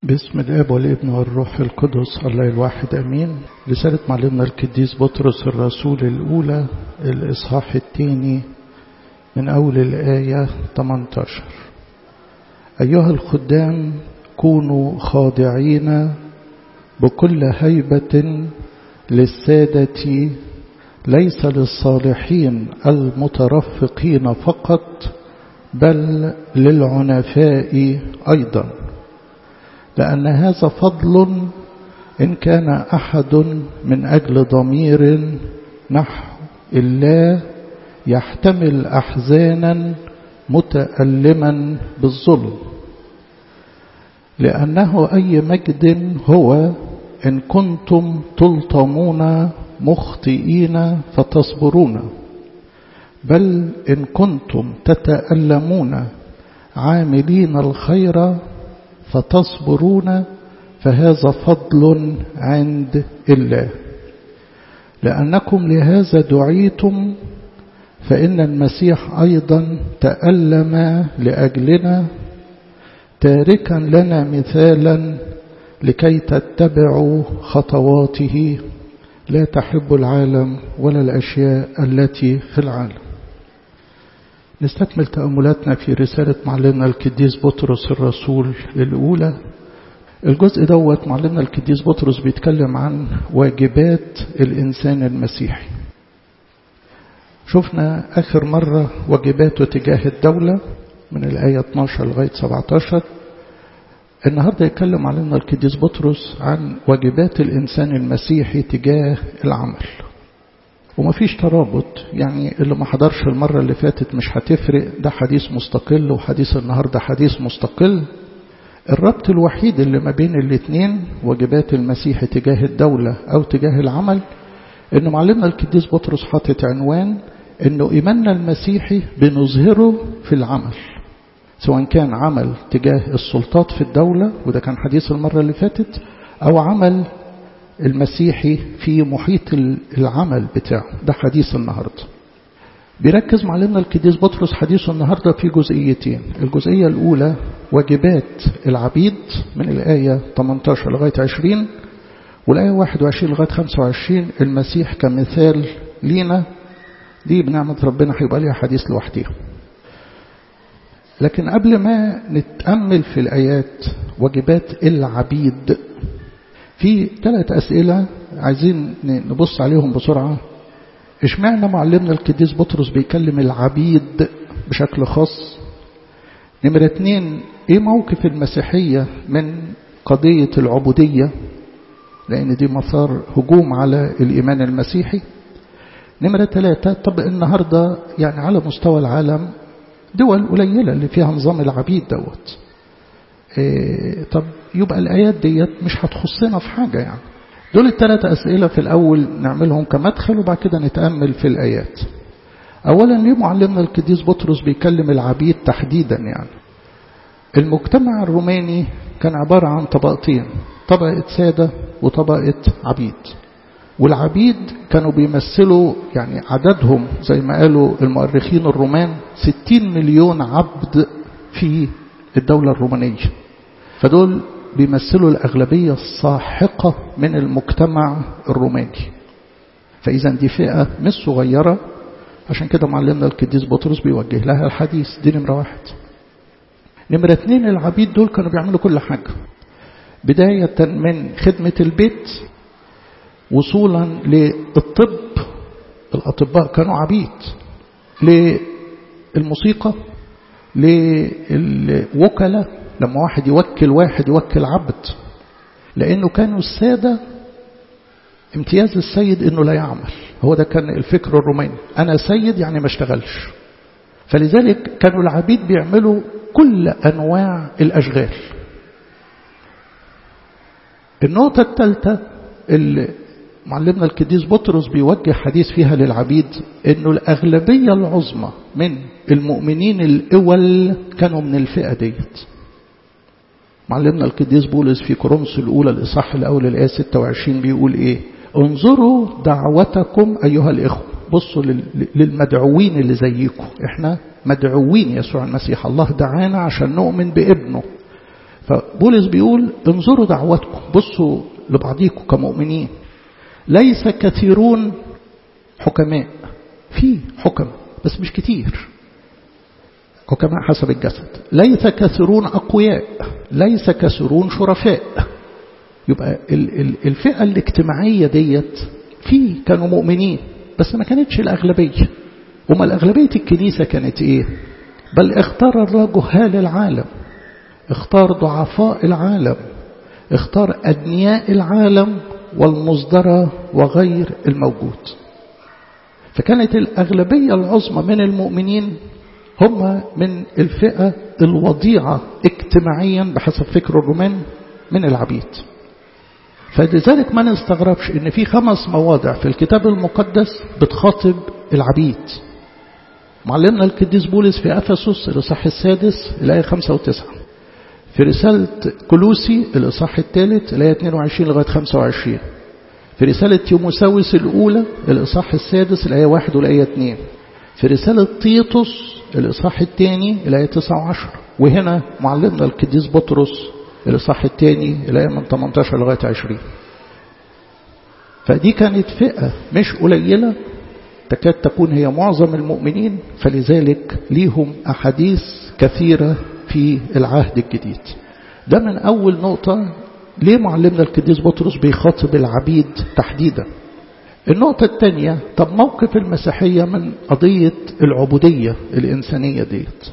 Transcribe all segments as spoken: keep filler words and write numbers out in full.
باسم الاب والابن والروح القدس الله الواحد امين. رسالة معلمنا القديس بطرس الرسول الاولى الاصحاح الثاني من اول الايه ثمانية عشر. ايها الخدام كونوا خاضعين بكل هيبة للسادة ليس للصالحين المترفقين فقط بل للعنفاء ايضا، لأن هذا فضل إن كان أحد من أجل ضمير نحو الله يحتمل أحزانا متألما بالظلم، لأنه أي مجد هو إن كنتم تلطمون مخطئين فتصبرون، بل إن كنتم تتألمون عاملين الخير فتصبرون فهذا فضل عند الله، لأنكم لهذا دعيتم، فإن المسيح أيضا تألم لأجلنا تاركا لنا مثالا لكي تتبعوا خطواته، لا تحب العالم ولا الأشياء التي في العالم. نستكمل تأملاتنا في رسالة معلمنا القديس بطرس الرسول الأولى. الجزء دوت معلمنا القديس بطرس بيتكلم عن واجبات الإنسان المسيحي. شفنا آخر مرة واجباته تجاه الدولة من الآية اثناشر لغاية سبعة عشر. النهاردة يتكلم معلمنا القديس بطرس عن واجبات الإنسان المسيحي تجاه العمل، وما فيش ترابط، يعني اللي ما حضرش المرة اللي فاتت مش هتفرق، ده حديث مستقل وحديث النهاردة حديث مستقل. الربط الوحيد اللي ما بين الاثنين واجبات المسيح تجاه الدولة أو تجاه العمل، إنه معلمنا القديس بطرس حاطط عنوان إنه إيماننا المسيحي بنظهره في العمل، سواء كان عمل تجاه السلطات في الدولة وده كان حديث المرة اللي فاتت، أو عمل المسيحي في محيط العمل بتاعه، ده حديث النهاردة. بيركز معلمنا القديس بطرس حديثه النهاردة في جزئيتين. الجزئية الأولى واجبات العبيد من الآية ثمانية عشر لغاية عشرين، والآية واحد وعشرين لغاية خمسة وعشرين المسيح كمثال لينا. دي بنعمة ربنا هيبقى ليها حديث لوحديها. لكن قبل ما نتأمل في الآيات واجبات العبيد، في ثلاث أسئلة عايزين نبص عليهم بسرعة. اشمعنى معلمنا القديس بطرس بيكلم العبيد بشكل خاص؟ نمرة اتنين، ايه موقف المسيحية من قضية العبودية، لأن دي مثار هجوم على الإيمان المسيحي. نمرة ثلاثة، طب النهاردة يعني على مستوى العالم دول قليلة اللي فيها نظام العبيد دوت، إيه طب يبقى الآيات ديت مش هتخصنا في حاجة. يعني دول الثلاث أسئلة في الأول نعملهم كمدخل وبعد كده نتأمل في الآيات. أولا، ليه معلمنا القديس بطرس بيكلم العبيد تحديدا؟ يعني المجتمع الروماني كان عبارة عن طبقتين، طبقة سادة وطبقة عبيد، والعبيد كانوا بيمثلوا يعني عددهم زي ما قالوا المؤرخين الرومان ستين مليون عبد في الدولة الرومانية، فدول بيمثلوا الأغلبية الساحقة من المجتمع الروماني. فإذا دي فئة مش صغيرة، عشان كده معلمنا القديس بطرس بيوجه لها الحديث. دي نمرة واحد. نمرة اتنين، العبيد دول كانوا بيعملوا كل حاجة، بداية من خدمة البيت وصولا للطب، الأطباء كانوا عبيد، للموسيقى، للوكلاء، لما واحد يوكل واحد يوكل عبد، لأنه كانوا السادة امتياز السيد إنه لا يعمل. هو ده كان الفكر الروماني، أنا سيد يعني ما اشتغلش. فلذلك كانوا العبيد بيعملوا كل أنواع الأشغال. النقطة الثالثة اللي معلمنا القديس بطرس بيوجه حديث فيها للعبيد، إنه الأغلبية العظمى من المؤمنين الأول كانوا من الفئة ديت. معلمنا القديس بولس في كورنثوس الأولى الإصحاح الأول الآية ستة وعشرين بيقول إيه؟ انظروا دعوتكم أيها الإخوة. بصوا للمدعوين اللي زيكم، إحنا مدعوين يسوع المسيح، الله دعانا عشان نؤمن بابنه، فبولس بيقول انظروا دعوتكم، بصوا لبعضيكم كمؤمنين، ليس كثيرون حكماء، في حكم بس مش كتير، حكماء حسب الجسد، ليس كثيرون أقوياء، ليس كثيرون شرفاء. يبقى الفئة الاجتماعية ديت في كانوا مؤمنين بس ما كانتش الأغلبية. وما الأغلبية الكنيسة كانت إيه؟ بل اختار الله جهال العالم، اختار ضعفاء العالم، اختار أدنياء العالم والمصدرة وغير الموجود. فكانت الأغلبية العظمى من المؤمنين هم من الفئة الوضيعة اجتماعيا بحسب فكر الرومان من العبيد. فلذلك ما نستغربش ان في خمس مواضع في الكتاب المقدس بتخاطب العبيد. معلمنا القديس بولس في أفسس الإصحاح السادس الآية خمسة وتسعة، في رسالة كولوسي الإصحاح الثالث الآية اثنين وعشرين لغاية خمسة وعشرين، في رسالة تيموثاوس الأولى الإصحاح السادس الآية واحد والآية اثنين، في رسالة تيتوس الإصحاح الثاني الآية تسعة وعشرة، وهنا معلمنا القديس بطرس الإصحاح الثاني الآية من ثمانية عشر لغاية عشرين. فدي كانت فئة مش قليلة، تكاد تكون هي معظم المؤمنين، فلذلك ليهم أحاديث كثيرة في العهد الجديد. ده من أول نقطة ليه معلمنا القديس بطرس بيخاطب العبيد تحديدا. النقطة الثانية، طب موقف المسيحية من قضية العبودية الإنسانية ديت.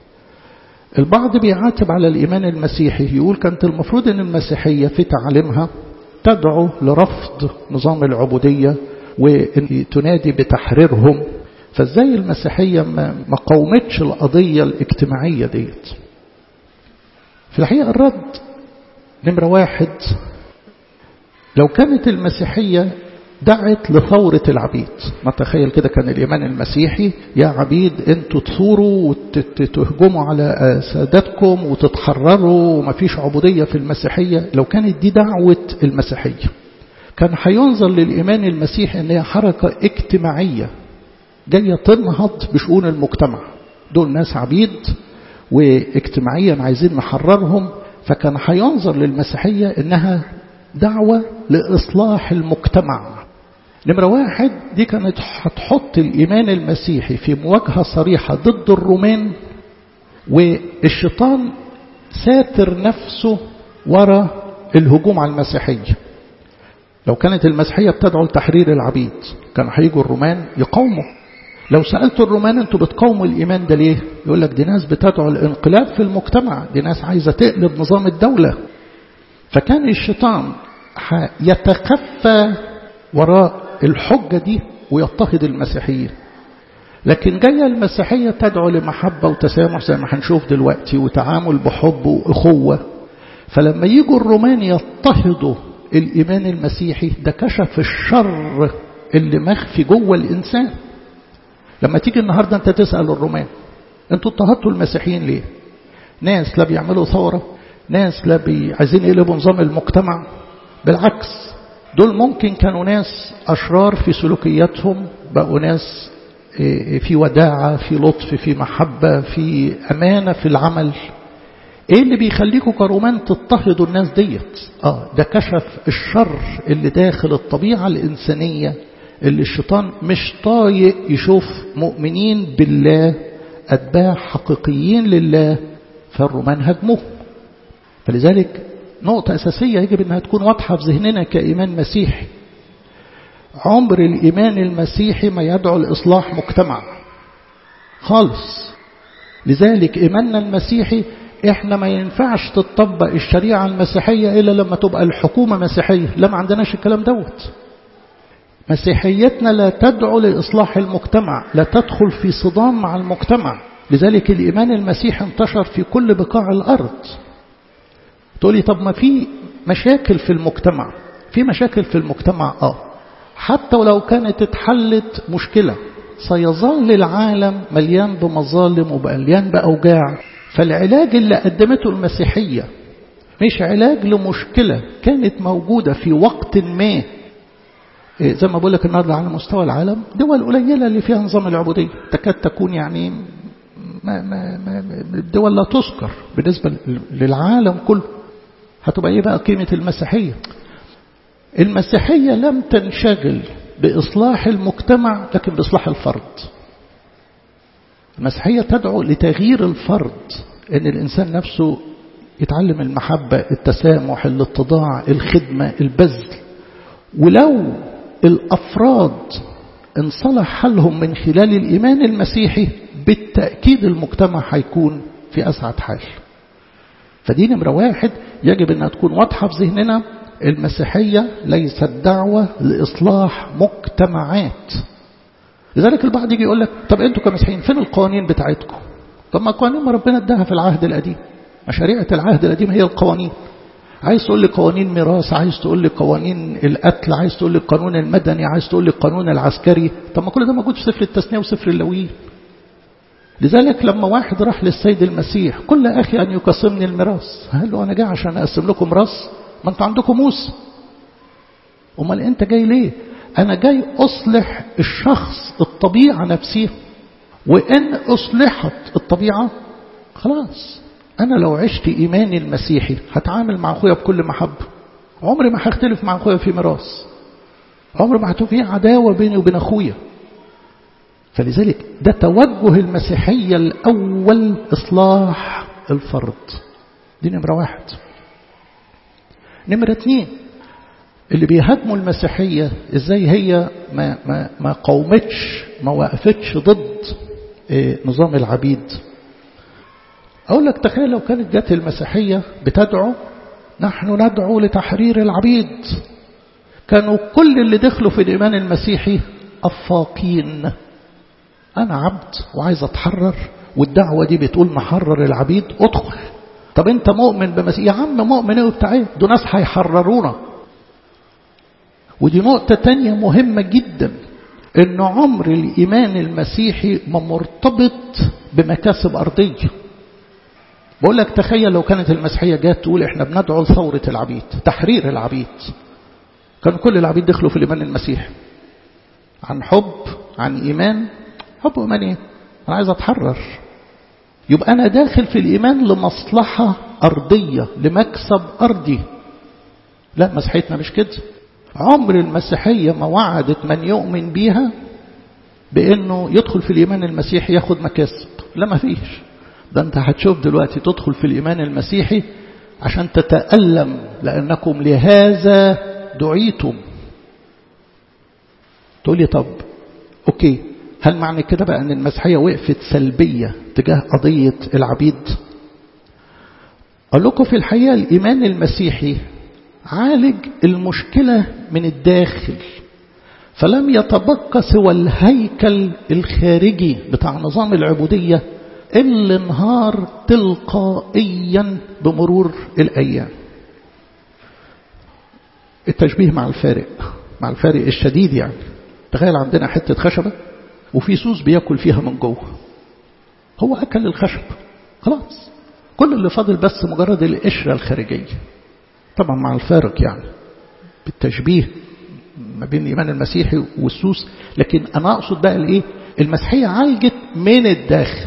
البعض بيعاتب على الإيمان المسيحي، يقول كانت المفروض أن المسيحية في تعليمها تدعو لرفض نظام العبودية وأن تنادي بتحريرهم. فازاي المسيحية ما قومتش القضية الاجتماعية ديت؟ في الحقيقة الرد نمرة واحد، لو كانت المسيحية دعت لثورة العبيد، ما تخيل كده كان الإيمان المسيحي يا عبيد انتوا تثوروا وتهجموا على سادتكم وتتحرروا ومفيش عبودية في المسيحية، لو كانت دي دعوة المسيحية كان هينظر للإيمان المسيحي أنها حركة اجتماعية جاية تنهض بشؤون المجتمع، دول ناس عبيد واجتماعيا عايزين نحررهم، فكان هينظر للمسيحية أنها دعوة لإصلاح المجتمع. نمرة واحد، دي كانت هتحط الإيمان المسيحي في مواجهة صريحة ضد الرومان، والشيطان ساتر نفسه وراء الهجوم على المسيحية. لو كانت المسيحية بتدعو لتحرير العبيد كان هيجوا الرومان يقاوموا. لو سألت الرومان انتوا بتقاوموا الإيمان ده ليه؟ يقول لك دي ناس بتدعو الانقلاب في المجتمع، دي ناس عايزة تقلب نظام الدولة. فكان الشيطان يتخفى وراء الحجة دي ويضطهد المسيحيين. لكن جاية المسيحية تدعو لمحبة وتسامح زي ما هنشوف دلوقتي وتعامل بحب وأخوة. فلما يجوا الرومان يضطهدوا الإيمان المسيحي ده كشف الشر اللي مخفي جوه الإنسان. لما تيجي النهاردة أنت تسأل الرومان أنتوا اضطهدتوا المسيحيين ليه؟ ناس لا بيعملوا ثورة، ناس لا عايزين يقلبوا نظام المجتمع، بالعكس دول ممكن كانوا ناس أشرار في سلوكياتهم، بقوا ناس في وداعة، في لطف، في محبة، في أمانة في العمل. ايه اللي بيخليكوا كرومان تضطهدوا الناس ديت؟ اه ده كشف الشر اللي داخل الطبيعة الإنسانية اللي الشيطان مش طايق يشوف مؤمنين بالله أتباع حقيقيين لله، فالرومان هجموه. فلذلك نقطة أساسية يجب أنها تكون واضحة في ذهننا كإيمان مسيحي. عمر الإيمان المسيحي ما يدعو لإصلاح مجتمع خالص. لذلك إيماننا المسيحي إحنا ما ينفعش تطبق الشريعة المسيحية إلا لما تبقى الحكومة مسيحية. لا، ما عندناش الكلام دوت. مسيحيتنا لا تدعو لإصلاح المجتمع، لا تدخل في صدام مع المجتمع. لذلك الإيمان المسيحي انتشر في كل بقاع الأرض. تقولي طب ما في مشاكل في المجتمع. في مشاكل في المجتمع آه حتى ولو كانت اتحلت مشكلة سيظل العالم مليان بمظالم ومليان بأوجاع. فالعلاج اللي قدمته المسيحية مش علاج لمشكلة كانت موجودة في وقت ما. زي ما بقول لك النهارده على مستوى العالم دول قليلة اللي فيها نظام العبودية، تكاد تكون يعني ما ما ما الدول لا تذكر بالنسبة للعالم كله. هتبقى ايه بقى قيمة المسيحية؟ المسيحية لم تنشغل بإصلاح المجتمع لكن بإصلاح الفرد. المسيحية تدعو لتغيير الفرد، ان الانسان نفسه يتعلم المحبة، التسامح، الاتضاع، الخدمة، البذل. ولو الأفراد انصلح حالهم من خلال الإيمان المسيحي بالتأكيد المجتمع هيكون في أسعد حال. فدي نمرة واحد يجب أنها تكون واضحة في ذهننا. المسيحية ليست دعوة لإصلاح مجتمعات. لذلك البعض يجي يقول لك طب أنتوا كمسيحيين فين القوانين بتاعتكم؟ طب ما قوانين ما ربنا اداها في العهد القديم، مشاريع العهد القديم هي القوانين. عايز تقول لي قوانين ميراث، عايز تقول لي قوانين القتل، عايز تقول لي القانون المدني، عايز تقول لي القانون العسكري. طب ما كل ده موجود في سفر التثنية وسفر اللاويين. لذلك لما واحد راح للسيد المسيح كل أخي أن يقسمني الميراث، قال له أنا جاي عشان أقسم لكم ميراث؟ ما أنتوا عندكم موسى. أمال أنت جاي ليه؟ أنا جاي أصلح الشخص، الطبيعة نفسها. وإن أصلحت الطبيعة خلاص، أنا لو عشت إيماني المسيحي هتعامل مع أخويا بكل محبة، عمري ما هختلف مع أخويا في ميراث، عمري ما هتبقى في عداوة بيني وبين أخويا. فلذلك ده توجه المسيحية الأول، إصلاح الفرد. دي نمرة واحد. نمرة اثنين، اللي بيهاجموا المسيحية إزاي هي ما, ما, ما قومتش، ما وقفتش ضد إيه نظام العبيد. أقول لك تخيل لو كانت جت المسيحية بتدعو نحن ندعو لتحرير العبيد، كانوا كل اللي دخلوا في الإيمان المسيحي أفاقين. أنا عبد وعايز أتحرر، والدعوة دي بتقول نحرر العبيد، أدخل. طب أنت مؤمن بمسيح؟ يا عم مؤمن ايه وبتاع ايه؟ دول ناس هيحررونا. ودي نقطة تانية مهمة جدا، إن عمر الإيمان المسيحي ما مرتبط بمكاسب أرضية. بقول لك تخيل لو كانت المسيحية جات تقول إحنا بندعو لثورة العبيد، تحرير العبيد، كان كل العبيد دخلوا في الإيمان المسيحي عن حب، عن إيمان. حب وإيمان إيه؟ أنا عايز أتحرر. يبقى أنا داخل في الإيمان لمصلحة أرضية، لمكسب أرضي. لا، مسيحيتنا مش كده. عمر المسيحية ما وعدت من يؤمن بيها بأنه يدخل في الإيمان المسيحي ياخد مكاسب. لا، ما فيش. ده أنت هتشوف دلوقتي تدخل في الإيمان المسيحي عشان تتألم، لأنكم لهذا دعيتم. تقول لي طب أوكي، هل معنى كده بقى أن المسيحية وقفت سلبية تجاه قضية العبيد؟ أقول لكم في الحقيقة الإيمان المسيحي عالج المشكلة من الداخل، فلم يتبقى سوى الهيكل الخارجي بتاع نظام العبودية اللي انهار تلقائيا بمرور الأيام. التشبيه مع الفارق، مع الفارق الشديد يعني. تخيل عندنا حتة خشبة وفي سوس بياكل فيها من جوه، هو أكل الخشب خلاص، كل اللي فاضل بس مجرد القشرة الخارجية. طبعا مع الفارق يعني بالتشبيه ما بين الإيمان المسيحي والسوس. لكن أنا أقصد بقى الإيه؟ المسيحية عالجت من الداخل،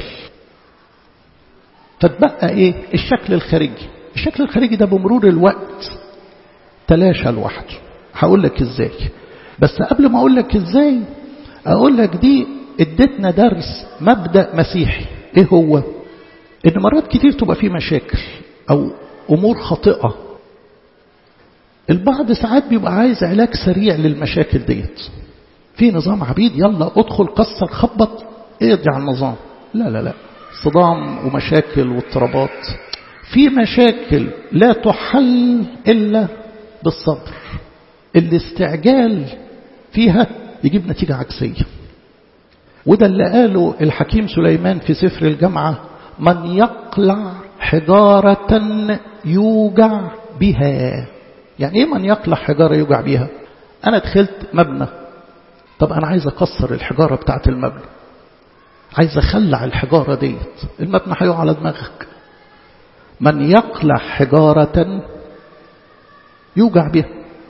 فتبقى إيه؟ الشكل الخارجي. الشكل الخارجي ده بمرور الوقت تلاشى لوحده. هقول لك إزاي، بس قبل ما أقول لك إزاي أقول لك دي ادتنا درس، مبدأ مسيحي. إيه هو؟ إن مرات كتير تبقى فيه مشاكل أو أمور خاطئة، البعض ساعات بيبقى عايز علاج سريع للمشاكل ديت. في نظام عبيد، يلا ادخل كسر خبط اقضي على النظام. لا لا لا، صدام ومشاكل واضطرابات. في مشاكل لا تحل إلا بالصبر. الاستعجال فيها يجيب نتيجة عكسية. وده اللي قاله الحكيم سليمان في سفر الجامعة: من يقلع حجارة يوجع بها. يعني ايه من يقلع حجارة يوجع بها؟ انا دخلت مبنى، طب انا عايز اكسر الحجارة بتاعت المبنى، عايز اخلع الحجارة ديت، المبنى هيقع على دماغك. من يقلع حجارة يوجع بها.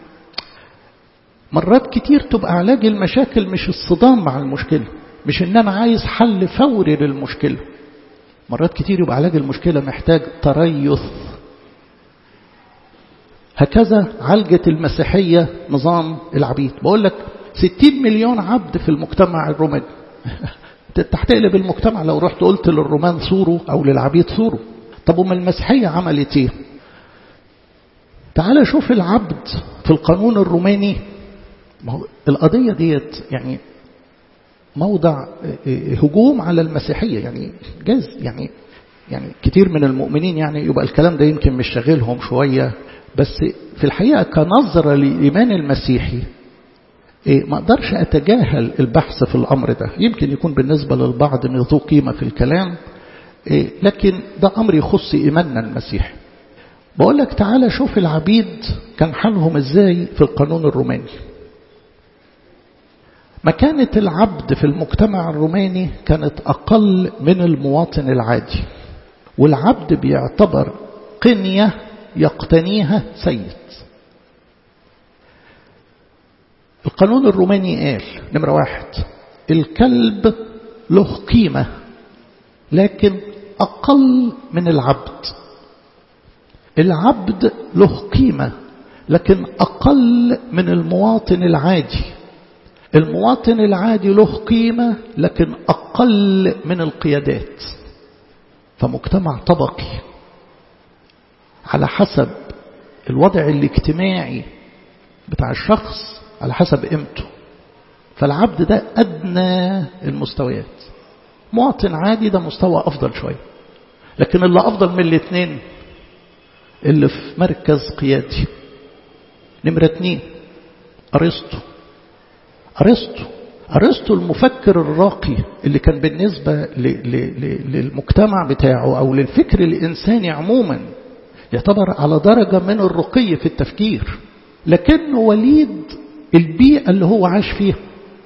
مرات كتير تبقى علاج المشاكل مش الصدام مع المشكلة، مش ان انا عايز حل فوري للمشكلة، مرات كتير يبقى علاج المشكلة محتاج تريث. هكذا عالجت المسيحية نظام العبيد. بقول لك ستين مليون عبد في المجتمع الروماني. تحتقلب المجتمع لو رحت قلت للرومان صوروا أو للعبيد صوروا. طب وما المسيحية عملت ايه؟ تعال شوف العبد في القانون الروماني. ما هو القضية ديت يعني موضع هجوم على المسيحية، يعني جاز يعني يعني كتير من المؤمنين يعني يبقى الكلام ده يمكن مش شاغلهم شوية، بس في الحقيقة كنظرة للإيمان المسيحي ما أقدرش أتجاهل البحث في الأمر ده. يمكن يكون بالنسبة للبعض إنه ذو قيمة في الكلام، لكن ده أمر يخص إيماننا المسيحي. بقول لك تعالى شوف العبيد كان حالهم إزاي في القانون الروماني. مكانة العبد في المجتمع الروماني كانت أقل من المواطن العادي، والعبد بيعتبر قنية يقتنيها سيد. القانون الروماني قال نمرة واحد الكلب له قيمة لكن أقل من العبد. العبد له قيمة لكن أقل من المواطن العادي. المواطن العادي له قيمة لكن أقل من القيادات. فمجتمع طبقي على حسب الوضع الاجتماعي بتاع الشخص، على حسب قيمته. فالعبد ده أدنى المستويات. مواطن عادي ده مستوى أفضل شوية، لكن اللي أفضل من الاثنين اللي في مركز قيادي. نمرة اتنين أرسطو. أرسطو أرسطو المفكر الراقي اللي كان بالنسبة للمجتمع بتاعه أو للفكر الإنساني عموما يعتبر على درجة من الرقي في التفكير، لكنه وليد البيئة اللي هو عاش فيها.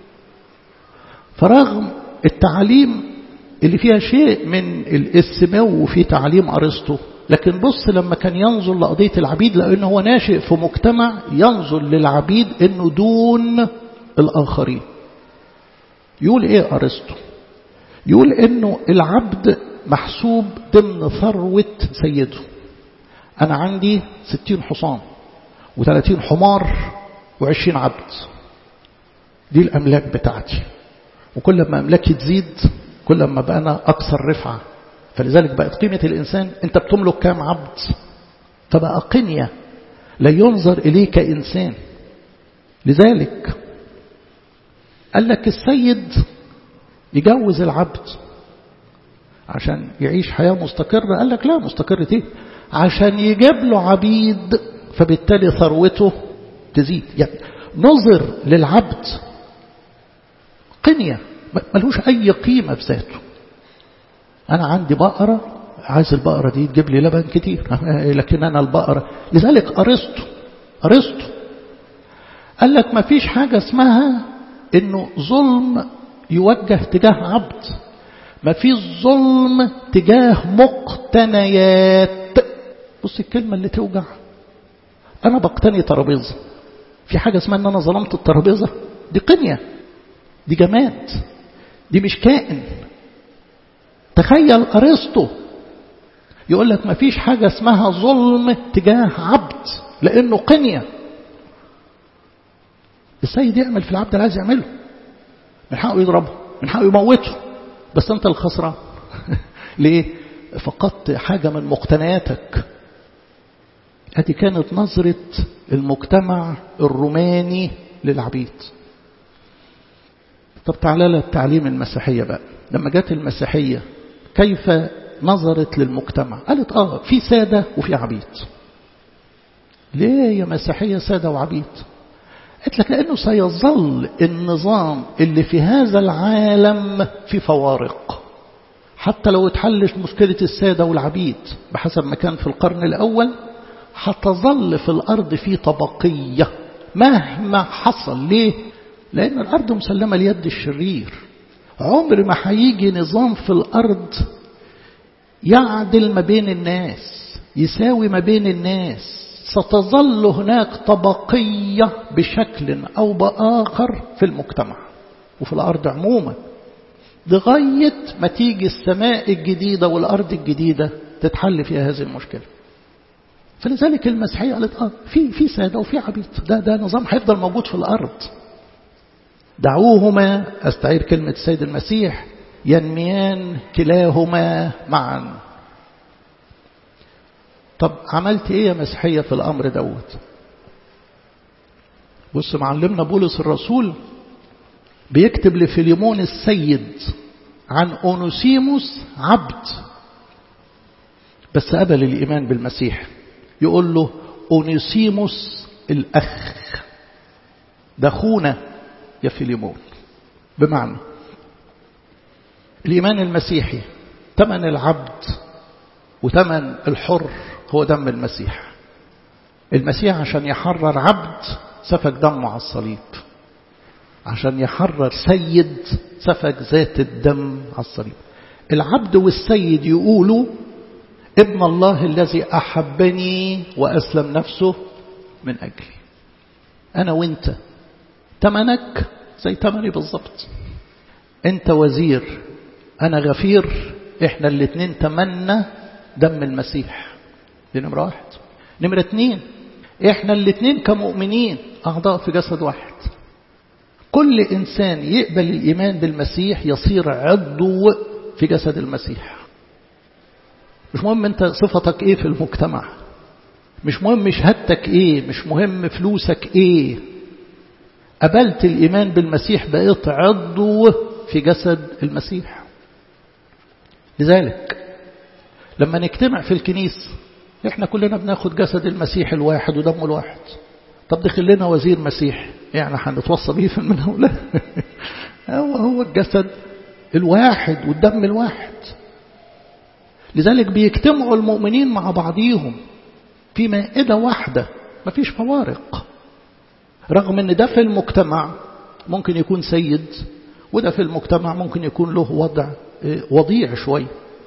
فرغم التعليم اللي فيها شيء من السمو في تعليم أرسطو، لكن بص لما كان ينظر لقضية العبيد، لأنه هو ناشئ في مجتمع ينظر للعبيد أنه دون الآخرين. يقول إيه أرسطو؟ يقول أنه العبد محسوب ضمن ثروة سيده. أنا عندي ستين حصان وثلاثين حمار وعشرين عبد، دي الأملاك بتاعتي، وكل ما أملاكي تزيد كل ما بقى أنا أكثر رفعة. فلذلك بقت قيمة الإنسان أنت بتملك كام عبد، فبقى قنية لا ينظر إليه كإنسان. لذلك قال لك السيد يجوز العبد عشان يعيش حياة مستقرة. قال لك لا، مستقرة ايه؟ عشان يجيب له عبيد فبالتالي ثروته تزيد. يعني نظر للعبد قنية ملوش أي قيمة في ذاته. أنا عندي بقرة، عايز البقرة دي تجيب لي لبن كتير، لكن أنا البقرة. لذلك أرسطو أرسطو قال لك ما فيش حاجة اسمها إنه ظلم يوجه تجاه عبد، ما فيش ظلم تجاه مقتنيات. بص الكلمة اللي توجع. أنا بقتني ترابيزة، في حاجة اسمها إن أنا ظلمت الترابيزة؟ دي قنية، دي جماد، دي مش كائن. تخيل أرسطو يقول لك ما فيش حاجة اسمها ظلم تجاه عبد لأنه قنية. السيد يعمل في العبد اللي عايز يعمله، من حقه يضربه، من حقه يموته، بس أنت الخسران. ليه؟ فقدت حاجة من مقتنياتك. هذه كانت نظرة المجتمع الروماني للعبيد. طب تعالى للتعليم المسيحية بقى. لما جت المسيحية كيف نظرت للمجتمع؟ قالت آه في سادة وفي عبيد. ليه يا مسيحية سادة وعبيد؟ قالت لك لأنه سيظل النظام اللي في هذا العالم في فوارق. حتى لو اتحلش مشكلة السادة والعبيد بحسب ما كان في القرن الأول، هتظل في الأرض في طبقية مهما حصل. ليه؟ لأن الأرض مسلمة ليد الشرير. عمر ما هيجي نظام في الأرض يعدل ما بين الناس، يساوي ما بين الناس. ستظل هناك طبقية بشكل أو بآخر في المجتمع وفي الأرض عموما. لغاية ما تيجي السماء الجديدة والأرض الجديدة تتحل فيها هذه المشكلة. فلذلك المسيحية قالت اه في في سادة وفي عبيد، ده ده نظام هيفضل موجود في الأرض. دعوهما، استعير كلمة السيد المسيح، ينميان كلاهما معا. طب عملت ايه يا مسيحية في الأمر دوت؟ بص معلمنا بولس الرسول بيكتب لفيليمون السيد عن أونوسيموس عبد بس قبل الإيمان بالمسيح، يقول له أونوسيموس الأخ، ده أخونا يا فيليمون. بمعنى الإيمان المسيحي ثمن العبد وثمن الحر هو دم المسيح. المسيح عشان يحرر عبد سفك دمه على الصليب، عشان يحرر سيد سفك ذات الدم على الصليب. العبد والسيد يقولوا ابن الله الذي أحبني وأسلم نفسه من أجلي. أنا وإنت تمنك زي تمني بالضبط. أنت وزير أنا غفير، إحنا الاثنين تمنى دم المسيح. دي نمرة واحد. نمرة اتنين، إحنا الاثنين كمؤمنين أعضاء في جسد واحد. كل إنسان يقبل الإيمان بالمسيح يصير عضو في جسد المسيح. مش مهم أنت صفتك إيه في المجتمع، مش مهم شهادتك إيه، مش مهم فلوسك إيه. قبلت الإيمان بالمسيح بقيت عضو في جسد المسيح. لذلك لما نجتمع في الكنيسة إحنا كلنا بناخد جسد المسيح الواحد ودمه الواحد. طب دخل لنا وزير مسيح، يعني هنتوصى بيه في من هؤلاء؟ هو هو الجسد الواحد والدم الواحد. لذلك بيجتمعوا المؤمنين مع بعضيهم في مائدة واحدة، مفيش فوارق. رغم ان ده في المجتمع ممكن يكون سيد، وده في المجتمع ممكن يكون له وضع وضيع شوي.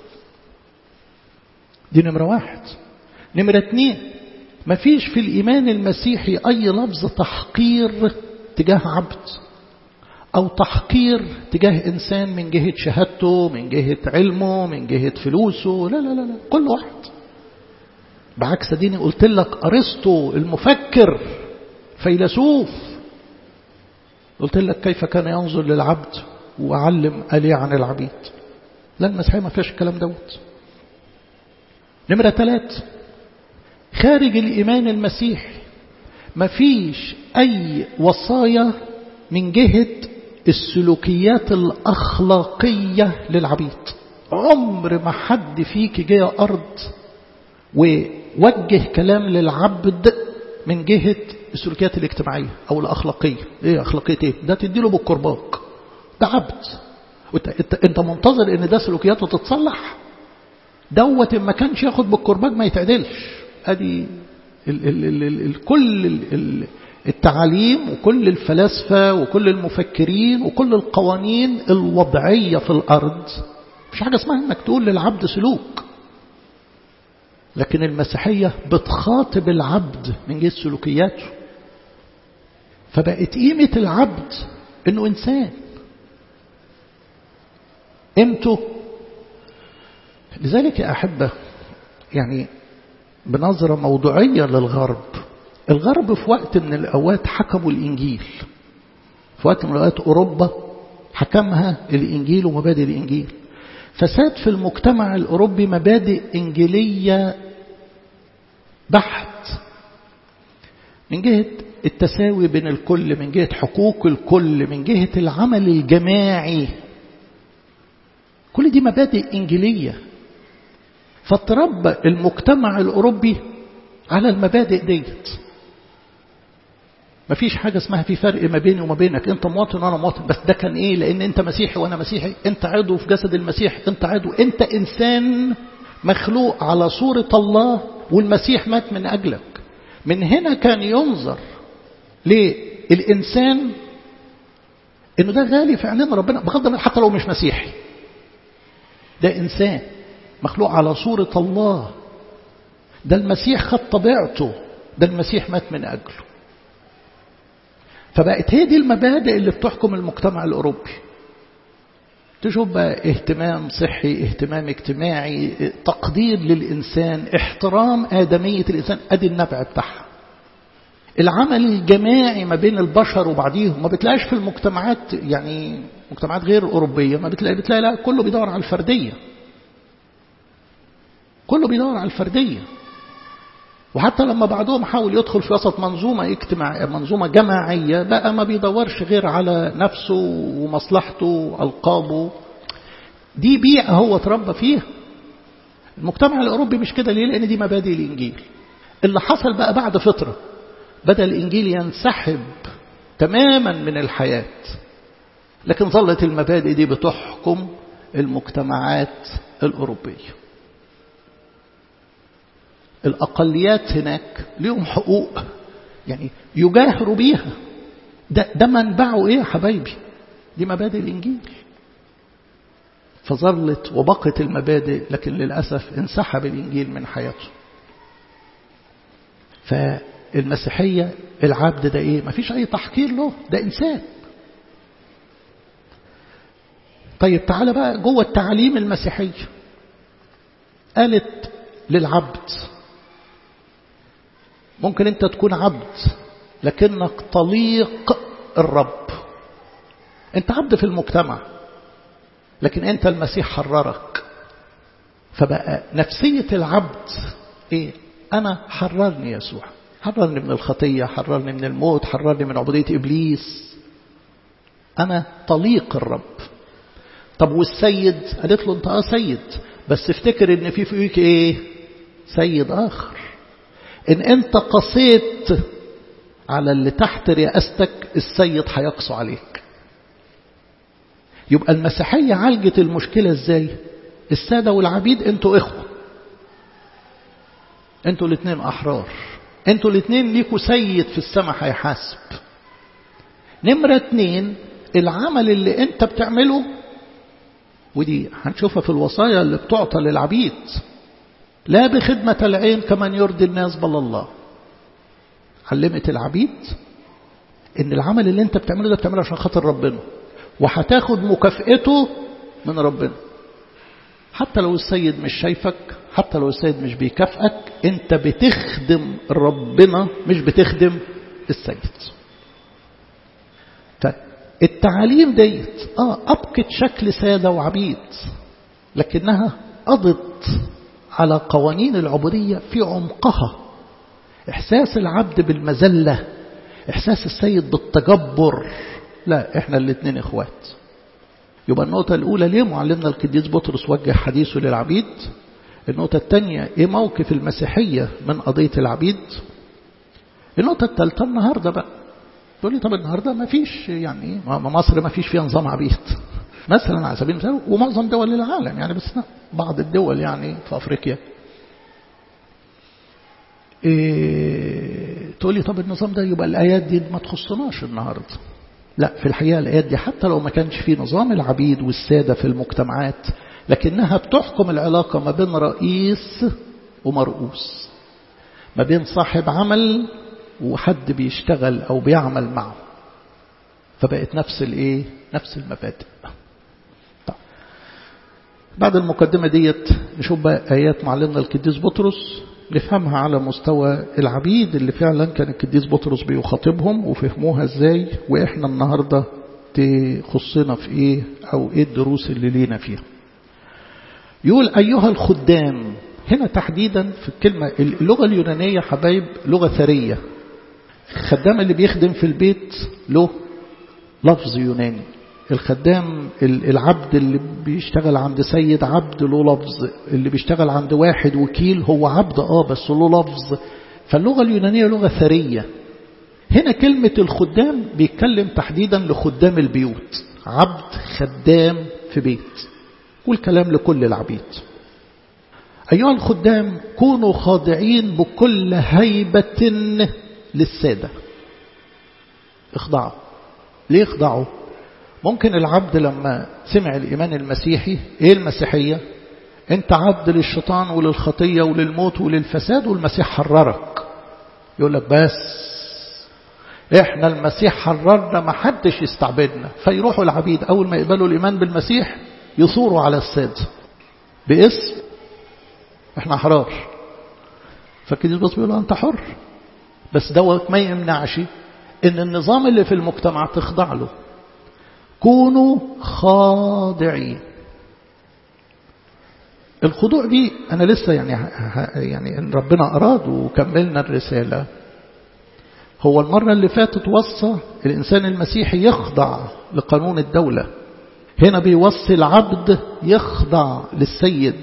دي نمرة واحد. نمرة اتنين، مفيش في الإيمان المسيحي أي لفظ تحقير تجاه عبد أو تحقير تجاه إنسان من جهة شهادته، من جهة علمه، من جهة فلوسه. لا لا لا لا، كل واحد. بعكس ديني قلت لك أرسطو المفكر فيلسوف، قلت لك كيف كان ينظر للعبد وعلم آلية عن العبيد. لا، المسيحية ما فيهاش الكلام دوت. نمرة ثلاث، خارج الإيمان المسيحي ما فيش أي وصايا من جهة السلوكيات الأخلاقية للعبيد. عمر ما حد فيك جاء أرض ووجه كلام للعبد من جهة السلوكيات الاجتماعية أو الأخلاقية. إيه أخلاقية إيه؟ ده تديله بالكرباج، ده عبد. انت, انت منتظر ان ده سلوكياته تتصلح؟ دوت ما كانش ياخد بالكرباج ما يتعدلش. ادي ال ال ال ال ال كل ال ال التعاليم وكل الفلاسفة وكل المفكرين وكل القوانين الوضعية في الأرض. مش حاجة اسمها انك تقول للعبد سلوك، لكن المسيحية بتخاطب العبد من جهة سلوكياته. فبقت قيمة العبد انه انسان، قيمته. لذلك يا أحبة، يعني بنظرة موضوعية للغرب، الغرب في وقت من الأوقات حكموا الإنجيل، في وقت من الأوقات أوروبا حكمها الإنجيل ومبادئ الإنجيل. فساد في المجتمع الأوروبي مبادئ إنجيلية بحت، من جهة التساوي بين الكل، من جهة حقوق الكل، من جهة العمل الجماعي. كل دي مبادئ إنجيلية. فتربى المجتمع الأوروبي على المبادئ ديت. مفيش حاجة اسمها في فرق ما بيني وما بينك، انت مواطن وانا مواطن. بس ده كان ايه؟ لان انت مسيحي وانا مسيحي، انت عضو في جسد المسيح، انت عضو، انت انسان مخلوق على صورة الله والمسيح مات من اجلك. من هنا كان ينظر للإنسان انه ده غالي في عينين ربنا، بغض النظر حتى لو مش مسيحي. ده إنسان مخلوق على صورة الله، ده المسيح خد طبيعته، ده المسيح مات من أجله. فبقت هي دي المبادئ اللي بتحكم المجتمع الأوروبي. تشوف بقى اهتمام صحي، اهتمام اجتماعي، تقدير للإنسان، احترام آدمية الإنسان، أدي النبع بتاعها. العمل الجماعي ما بين البشر وبعضهم ما بتلاقيش في المجتمعات، يعني مجتمعات غير أوروبية ما بتلاقي بتلاقي لا، كله بيدور على الفردية، كله بيدور على الفردية. وحتى لما بعضهم حاول يدخل في وسط منظومة اجتماعية منظومة جماعية بقى ما بيدورش غير على نفسه ومصلحته وألقابه. دي بيئة هو تربى فيها. المجتمع الأوروبي مش كده. ليه؟ لأن دي مبادئ الإنجيل. اللي حصل بقى بعد فترة بدأ الإنجيل ينسحب تماما من الحياة، لكن ظلت المبادئ دي بتحكم المجتمعات الأوروبية. الأقليات هناك لهم حقوق يعني يجاهروا بيها. ده, ده منبعه إيه يا حبايبي؟ دي مبادئ الإنجيل. فظلت وبقت المبادئ، لكن للأسف انسحب الإنجيل من حياته. فالمسيحية العبد ده إيه؟ ما فيش أي تحقير له، ده إنسان. طيب تعالى بقى جوه التعليم المسيحية. قالت للعبد ممكن أنت تكون عبد لكنك طليق الرب. أنت عبد في المجتمع لكن أنت المسيح حررك. فبقى نفسية العبد إيه؟ أنا حررني يسوع، حررني من الخطية، حررني من الموت، حررني من عبودية إبليس. أنا طليق الرب. طب والسيد؟ قالت له أنت آه سيد، بس افتكر إن في فيك إيه؟ سيد آخر. إن أنت قصيت على اللي تحت رئاستك السيد هيقصوا عليك. يبقى المسيحية عالجت المشكلة إزاي؟ السادة والعبيد أنتوا إخوة، أنتوا الاثنين أحرار، أنتوا الاثنين ليكوا سيد في السماء هيحاسب. نمرة اتنين، العمل اللي أنت بتعمله، ودي هنشوفها في الوصايا اللي بتعطى للعبيد، لا بخدمة العين كمن يرضي الناس بل الله. علمت العبيد ان العمل اللي انت بتعمله ده بتعمله عشان خاطر ربنا، وهتاخد مكافئته من ربنا. حتى لو السيد مش شايفك، حتى لو السيد مش بيكافئك، انت بتخدم ربنا مش بتخدم السيد. فالتعاليم ديت اه ابقت شكل سادة وعبيد، لكنها قضت على قوانين العبودية في عمقها. إحساس العبد بالمذلة، إحساس السيد بالتجبر. لا، إحنا الاثنين إخوات. يبقى النقطة الأولى ليه معلمنا القديس بطرس وجه حديثه للعبيد. النقطة الثانية إيه موقف المسيحية من قضية العبيد. النقطة الثالثة النهاردة بقى تقول لي طب النهاردة ما فيش، يعني مصر ما فيش فيها نظام عبيد مثلا على سبيل المثال، ومعظم دول العالم يعني، بس بعض الدول يعني في أفريقيا. إيه تقول لي طب النظام ده يبقى الآيات دي ما تخصناش النهاردة. لا، في الحقيقة الآيات دي حتى لو ما كانش في نظام العبيد والسادة في المجتمعات، لكنها بتحكم العلاقة ما بين رئيس ومرؤوس، ما بين صاحب عمل وحد بيشتغل أو بيعمل معه. فبقت نفس الإيه؟ نفس المبادئ. طيب. بعد المقدمة ديت نشوف بقى آيات معلمنا القديس بطرس نفهمها على مستوى العبيد اللي فعلا كان القديس بطرس بيخاطبهم وفهموها ازاي، واحنا النهاردة تخصنا في ايه او ايه الدروس اللي لينا فيها. يقول ايها الخدام. هنا تحديدا في الكلمة اللغة اليونانية حبايب لغة ثرية. الخدام اللي بيخدم في البيت له لفظ يوناني. الخدام العبد اللي بيشتغل عند سيد عبد له لفظ. اللي بيشتغل عند واحد وكيل هو عبد اه بس له لفظ. فاللغة اليونانية لغة ثرية. هنا كلمة الخدام بيتكلم تحديدا لخدام البيوت. عبد خدام في بيت، والكلام لكل العبيد. أيها الخدام كونوا خاضعين بكل هيبة للسادة. اخضعوا. ليه اخضعوا؟ ممكن العبد لما سمع الإيمان المسيحي، ايه المسيحية؟ انت عبد للشيطان وللخطية وللموت وللفساد، والمسيح حررك. يقول لك بس احنا المسيح حررنا، ما حدش يستعبدنا. فيروحوا العبيد اول ما يقبلوا الإيمان بالمسيح يثوروا على السادة باسم احنا احرار. فالقديس بطرس بيقول انت حر، بس دوت ما يمنعش ان النظام اللي في المجتمع تخضع له. كونوا خاضعين. الخضوع دي انا لسه يعني يعني ان ربنا اراد وكملنا الرساله. هو المره اللي فاتت وصى الانسان المسيحي يخضع لقانون الدوله، هنا بيوصي العبد يخضع للسيد.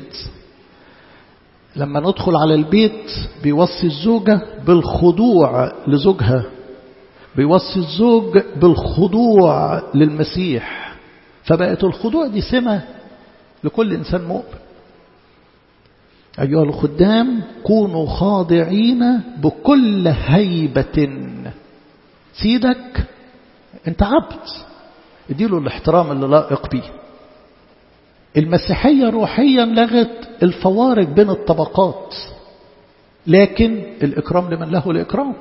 لما ندخل على البيت بيوصي الزوجة بالخضوع لزوجها، بيوصي الزوج بالخضوع للمسيح. فبقت الخضوع دي سمة لكل إنسان مؤمن. أيها الخدام كونوا خاضعين بكل هيبة. سيدك أنت عبد، اديله الاحترام اللي لائق بيه. المسيحية روحيا لغت الفوارق بين الطبقات، لكن الإكرام لمن له الإكرام.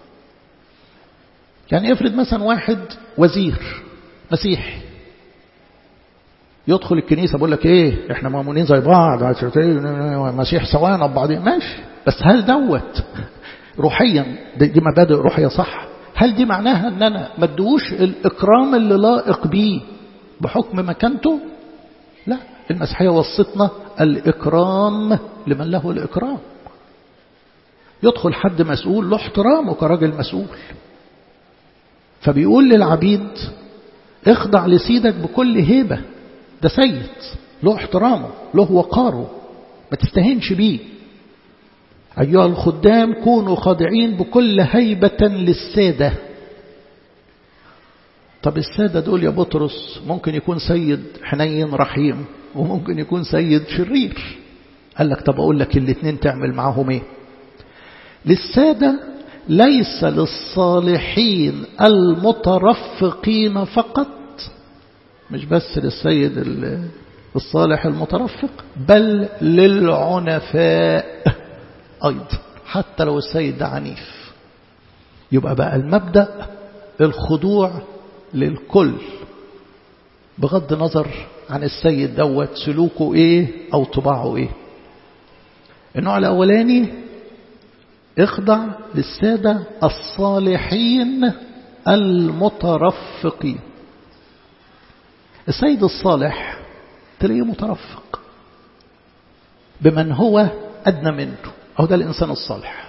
يعني افرض مثلا واحد وزير مسيحي يدخل الكنيسة بقول لك ايه احنا مؤمنين زي بعض مسيح سوانا ببعضين، ماشي، بس هل دوت روحيا دي, دي مبادئ روحية صح؟ هل دي معناها ان انا ما ادوش الإكرام اللي لائق بيه بحكم مكانته؟ لا، المسيحية وصتنا الإكرام لمن له الإكرام. يدخل حد مسؤول له احترامه كراجل مسؤول، فبيقول للعبيد اخضع لسيدك بكل هيبة، ده سيد له احترامه له وقاره، ما تستهينش بيه. أيها الخدام كونوا خاضعين بكل هيبة للسادة. طب السادة دول يا بطرس ممكن يكون سيد حنين رحيم وممكن يكون سيد شرير. قال لك طب أقول لك الاثنين تعمل معاهم ايه؟ للسادة ليس للصالحين المترفقين فقط، مش بس للسيد الصالح المترفق، بل للعنفاء أيضا حتى لو السيد ده عنيف. يبقى بقى المبدأ الخضوع للكل بغض النظر عن السيد دوت سلوكه ايه او طباعه ايه. النوع الاولاني اخضع للسادة الصالحين المترفقين. السيد الصالح تلاقيه مترفق بمن هو أدنى منه، أو ده الإنسان الصالح.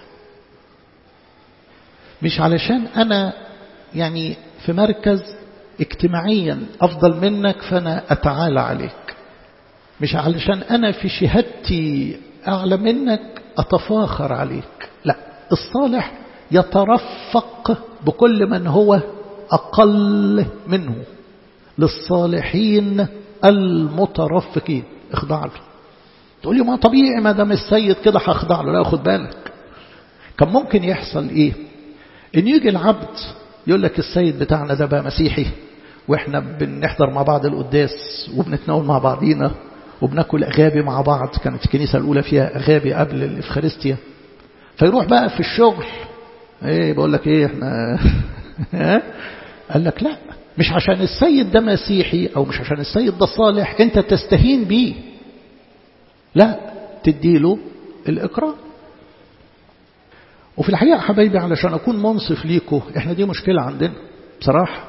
مش علشان أنا يعني في مركز اجتماعيا أفضل منك فأنا أتعالى عليك، مش علشان أنا في شهادتي أعلى منك أتفاخر عليك. لا، الصالح يترفق بكل من هو أقل منه. للصالحين المترفقين اخضع له. تقول لي ما طبيعي ما دام السيد كده هخضع له. لا، خد بالك كان ممكن يحصل ايه؟ ان يجي العبد يقول لك السيد بتاعنا ده بقى مسيحي واحنا بنحضر مع بعض القداس وبنتناول مع بعضينا وبناكل أغابي مع بعض. كانت الكنيسة الأولى فيها أغابي قبل الإفخارستيا. فيروح بقى في الشغل ايه بقول لك ايه احنا قال لك لا، مش عشان السيد ده مسيحي او مش عشان السيد ده صالح انت تستهين بيه، لا، تديله الإكرام. وفي الحقيقة حبايبي علشان أكون منصف ليكم، احنا دي مشكلة عندنا بصراحة.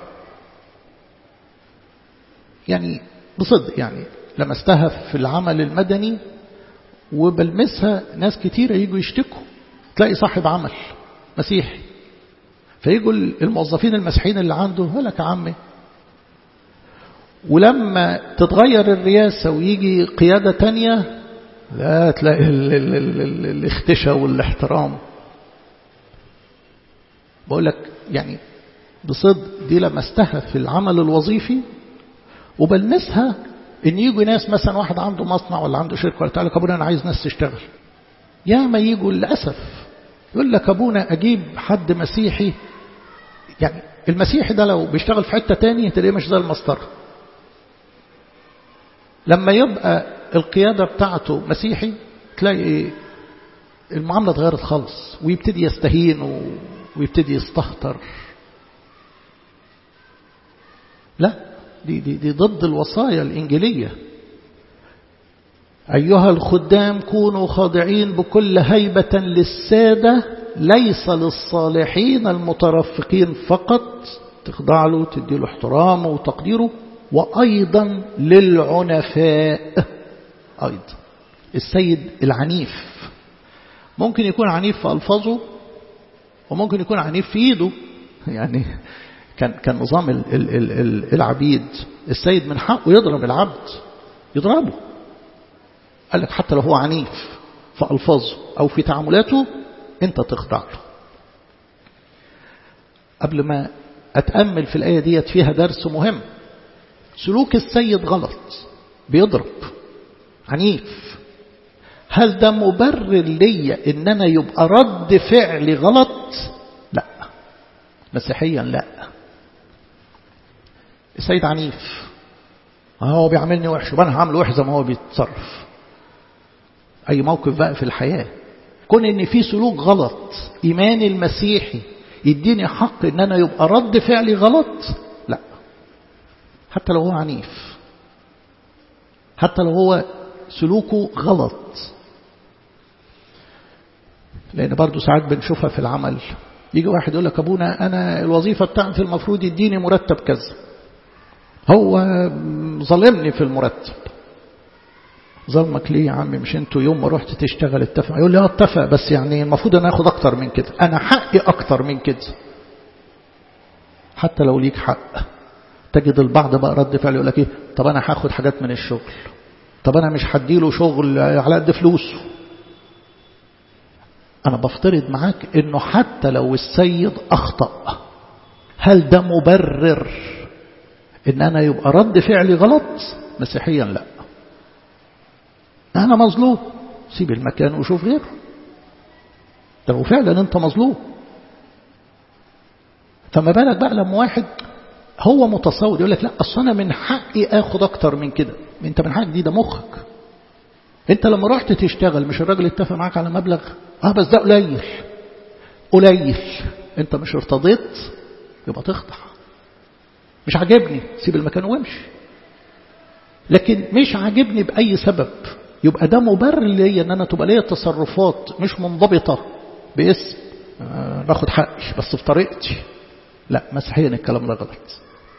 يعني بصدق يعني لما استهف في العمل المدني وبلمسها ناس كتيرة يجوا يشتكوا. تلاقي صاحب عمل مسيحي فيجوا الموظفين المسيحيين اللي عنده يقول لك يا عمي، ولما تتغير الرئاسة ويجي قيادة تانية لا تلاقي الاختشاء والاحترام. بقول لك يعني بصدق دي لما استهف في العمل الوظيفي وبلمسها ان يجوا ناس مثلا واحد عنده مصنع ولا عنده شركة ولا تعالى ابونا انا عايز ناس تشتغل. يا ما يجوا للأسف يقول لك ابونا اجيب حد مسيحي. يعني المسيحي ده لو بيشتغل في حتة تانية تلاقيه مش زي المسطرة. لما يبقى القيادة بتاعته مسيحي تلاقي المعاملة اتغيرت خالص ويبتدي يستهين ويبتدي يستهتر. لا، دي, دي, دي ضد الوصايا الإنجيلية. أيها الخدام كونوا خاضعين بكل هيبة للسادة ليس للصالحين المترفقين فقط، تخضع له تدي له احترامه وتقديره، وأيضا للعنفاء. أيضا السيد العنيف ممكن يكون عنيف في ألفاظه وممكن يكون عنيف في إيده. يعني كان كان نظام ال ال ال ال العبيد السيد من حقه يضرب العبد، يضربه. قال لك حتى لو هو عنيف في ألفاظه أو في تعاملاته أنت تخضع له. قبل ما أتأمل في الآية ديت فيها درس مهم. سلوك السيد غلط، بيضرب، عنيف. هل ده مبرر لي إن أنا يبقى رد فعلي غلط؟ لا، مسيحيا لا. السيد عنيف، هو بيعملني وحش وأنا هعمل وحش زي ما هو بيتصرف. أي موقف بقى في الحياة كون إن في سلوك غلط، إيماني المسيحي يديني حق إن أنا يبقى رد فعلي غلط؟ لا، حتى لو هو عنيف، حتى لو هو سلوكه غلط. لأن برضو ساعات بنشوفها في العمل، يجي واحد يقول لك أبونا أنا الوظيفة بتاعتي المفروض يديني مرتب كذا، هو ظلمني في المرتب. ظلمك ليه يا عمي؟ مش انتوا يوم ما رحت تشتغل اتفق؟ يقول لي اه اتفق، بس يعني المفروض انا اخد اكتر من كده، انا حقي اكتر من كده. حتى لو ليك حق تجد البعض بقى رد فعل يقول لك ايه، طب انا هاخد حاجات من الشغل، طب انا مش هديله شغل على قد فلوسه. انا بفترض معاك انه حتى لو السيد اخطأ، هل ده مبرر ان انا يبقى رد فعلي غلط؟ مسيحيا لا. أنا مظلوم، سيب المكان وشوف غيره. لو فعلا أنت مظلوم، فما بالك بقى لما واحد هو متصور يقول لك لا أصل أنا من حقي آخد أكتر من كده. أنت من حقك دي، ده مخك. أنت لما رحت تشتغل مش الراجل اتفق معاك على مبلغ؟ آه بس ده قليل قليل، أنت مش ارتضيت، يبقى تخضع. مش عاجبني، سيب المكان وامشي. لكن مش عاجبني بأي سبب، يبقى ده مبرر لي ان انا تبقى ليا تصرفات مش منضبطه باسم آه باخد حقي بس في طريقتي. لا، مسيحيا الكلام ده غلط.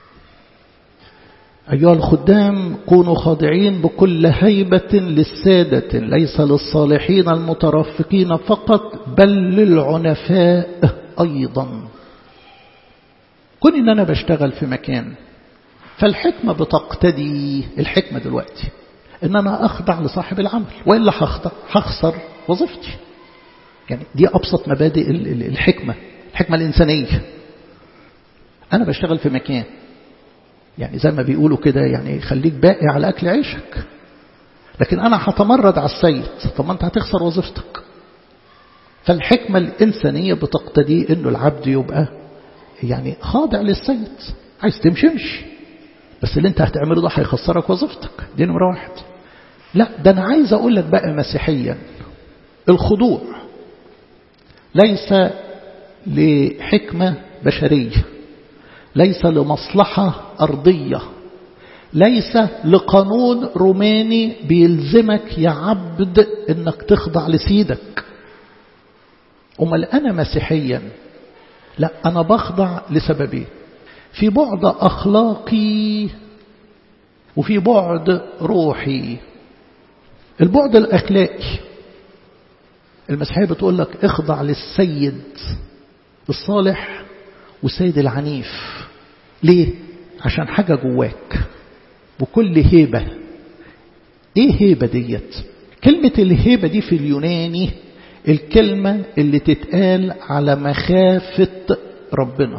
ايها الخدام كونوا خاضعين بكل هيبه للساده ليس للصالحين المترفقين فقط بل للعنفاء ايضا. كون ان انا بشتغل في مكان، فالحكمه بتقتدي، الحكمه دلوقتي ان انا اخضع لصاحب العمل، والا هخضع هخسر وظيفتي. يعني دي ابسط مبادئ الحكمه، الحكمه الانسانيه. انا بشتغل في مكان، يعني زي ما بيقولوا كده، يعني خليك باقي على اكل عيشك. لكن انا هتمرد على السيد، طب ما انت هتخسر وظيفتك. فالحكمه الانسانيه بتقتدي انه العبد يبقى يعني خاضع للسيد. عايز تمشي امشي، بس اللي انت هتعمله ده هيخسرك وظيفتك. دي نمرة واحد. لا، ده انا عايز اقول لك بقى مسيحيا، الخضوع ليس لحكمة بشرية، ليس لمصلحة أرضية، ليس لقانون روماني بيلزمك يا عبد انك تخضع لسيدك. امال انا مسيحيا لا، انا بخضع لسببين: في بعد أخلاقي وفي بعد روحي. البعد الأخلاقي، المسيحية بتقول لك اخضع للسيد الصالح والسيد العنيف. ليه؟ عشان حاجة جواك بكل هيبة. ايه هيبة ديت؟ كلمة الهيبة دي في اليوناني الكلمة اللي تتقال على مخافة ربنا.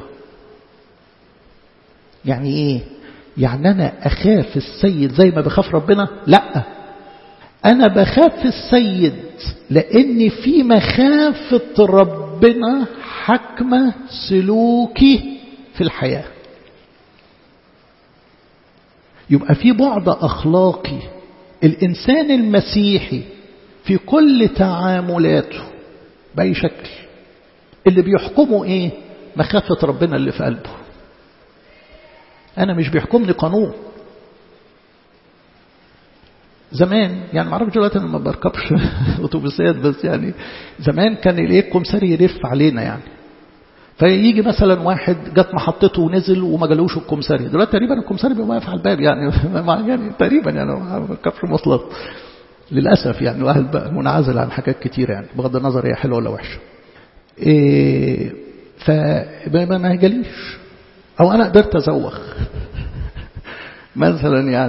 يعني ايه؟ يعني انا اخاف السيد زي ما بخاف ربنا؟ لا، انا بخاف السيد لان في مخافة ربنا حكمة سلوكي في الحياة. يبقى في بعد اخلاقي. الانسان المسيحي في كل تعاملاته باي شكل اللي بيحكمه ايه؟ مخافة ربنا اللي في قلبه. أنا مش بيحكمني قانون. زمان يعني ما اعرفش دلوقتي انا ما بركبش اتوبيسات، بس يعني زمان كان الايه الكمساري يلف علينا يعني، فيجي مثلا واحد جت محطته ونزل وما جالوش الكمساري. دلوقتي تقريبا الكمساري بيبقى واقف على الباب يعني يعني تقريبا يعني ما بركبش مواصلات للاسف يعني، الواحد بقى منعزل عن حاجات كتير يعني بغض النظر هي حلوه ولا وحشه. إيه فما ما جاليش او انا قدرت ازوخ مثلا يعني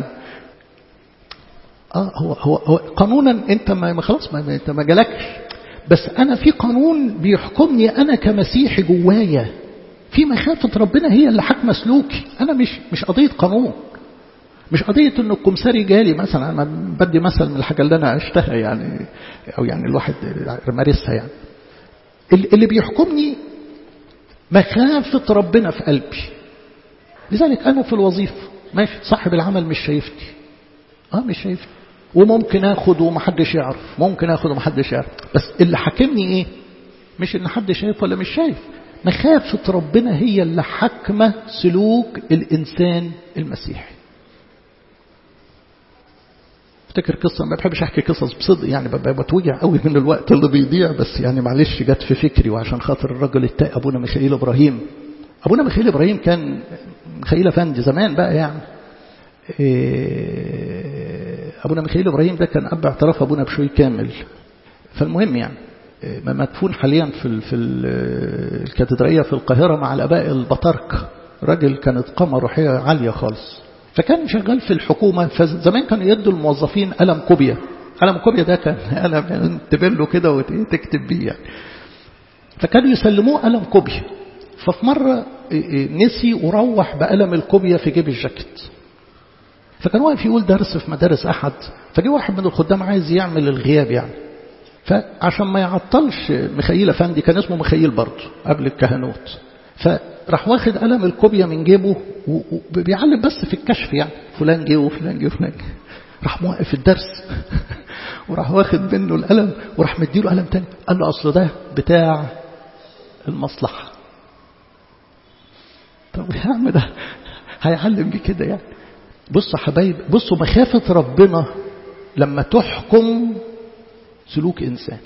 اه هو هو, هو قانونا انت ما خلاص ما انت ما جالكش، بس انا في قانون بيحكمني انا كمسيحي جوايا، في مخافه ربنا هي اللي حاكمه سلوكي. انا مش مش قضيه قانون، مش قضيه ان الكمساري جالي مثلا. انا بدي مثل من الحاجه اللي انا عشتها يعني، او يعني الواحد مارسها يعني. اللي بيحكمني مخافه ربنا في قلبي. لذلك انا في الوظيفه ماشي، صاحب العمل مش شايفني، اه مش شايفني، وممكن اخد ومحدش يعرف، ممكن اخد ومحدش يعرف، بس اللي حاكمني ايه؟ مش ان حد شايف ولا مش شايف، مخافة ربنا هي اللي حكمة سلوك الانسان المسيحي. افتكر قصة، ما بحبش احكي قصص بصدق يعني، بتوجع قوي من الوقت اللي بيضيع، بس يعني معلش جت في فكري وعشان خاطر الرجل التائب ابونا ميخائيل ابراهيم. ابونا ميخائيل ابراهيم كان ميخائيل افندي زمان بقى يعني. أبونا ميخائيل إبراهيم ده كان أب اعتراف أبونا بشوي كامل. فالمهم يعني مدفون حاليا في في الكاتدرائية في القاهرة مع الآباء البطاركة. راجل كانت قامة روحية عالية خالص، فكان شغال في الحكومة. فزمان كانوا يدوا الموظفين قلم كوبيا. قلم كوبيا ده كان قلم تبله كده وتكتب بيه يعني، فكانوا يسلموه قلم كوبيا. ففي مرة نسي وروح بقلم الكوبيا في جيب الجاكيت، فكان واقف يقول درس في مدارس أحد، فجي واحد من الخدام عايز يعمل الغياب يعني، فعشان ما يعطلش ميخائيل أفندي، كان اسمه ميخائيل برضه قبل الكهنوت، فراح واخد قلم الكوبيا من جيبه وبيعلم بس في الكشف يعني، فلان جه وفلان جه وفلان جه. راح موقف الدرس وراح واخد منه القلم وراح مديله قلم تاني، قال له أصل ده بتاع المصلحة. طب يا عم ده هيعلم بيه كده يعني؟ بصوا حبايب، بصوا مخافة ربنا لما تحكم سلوك إنسان.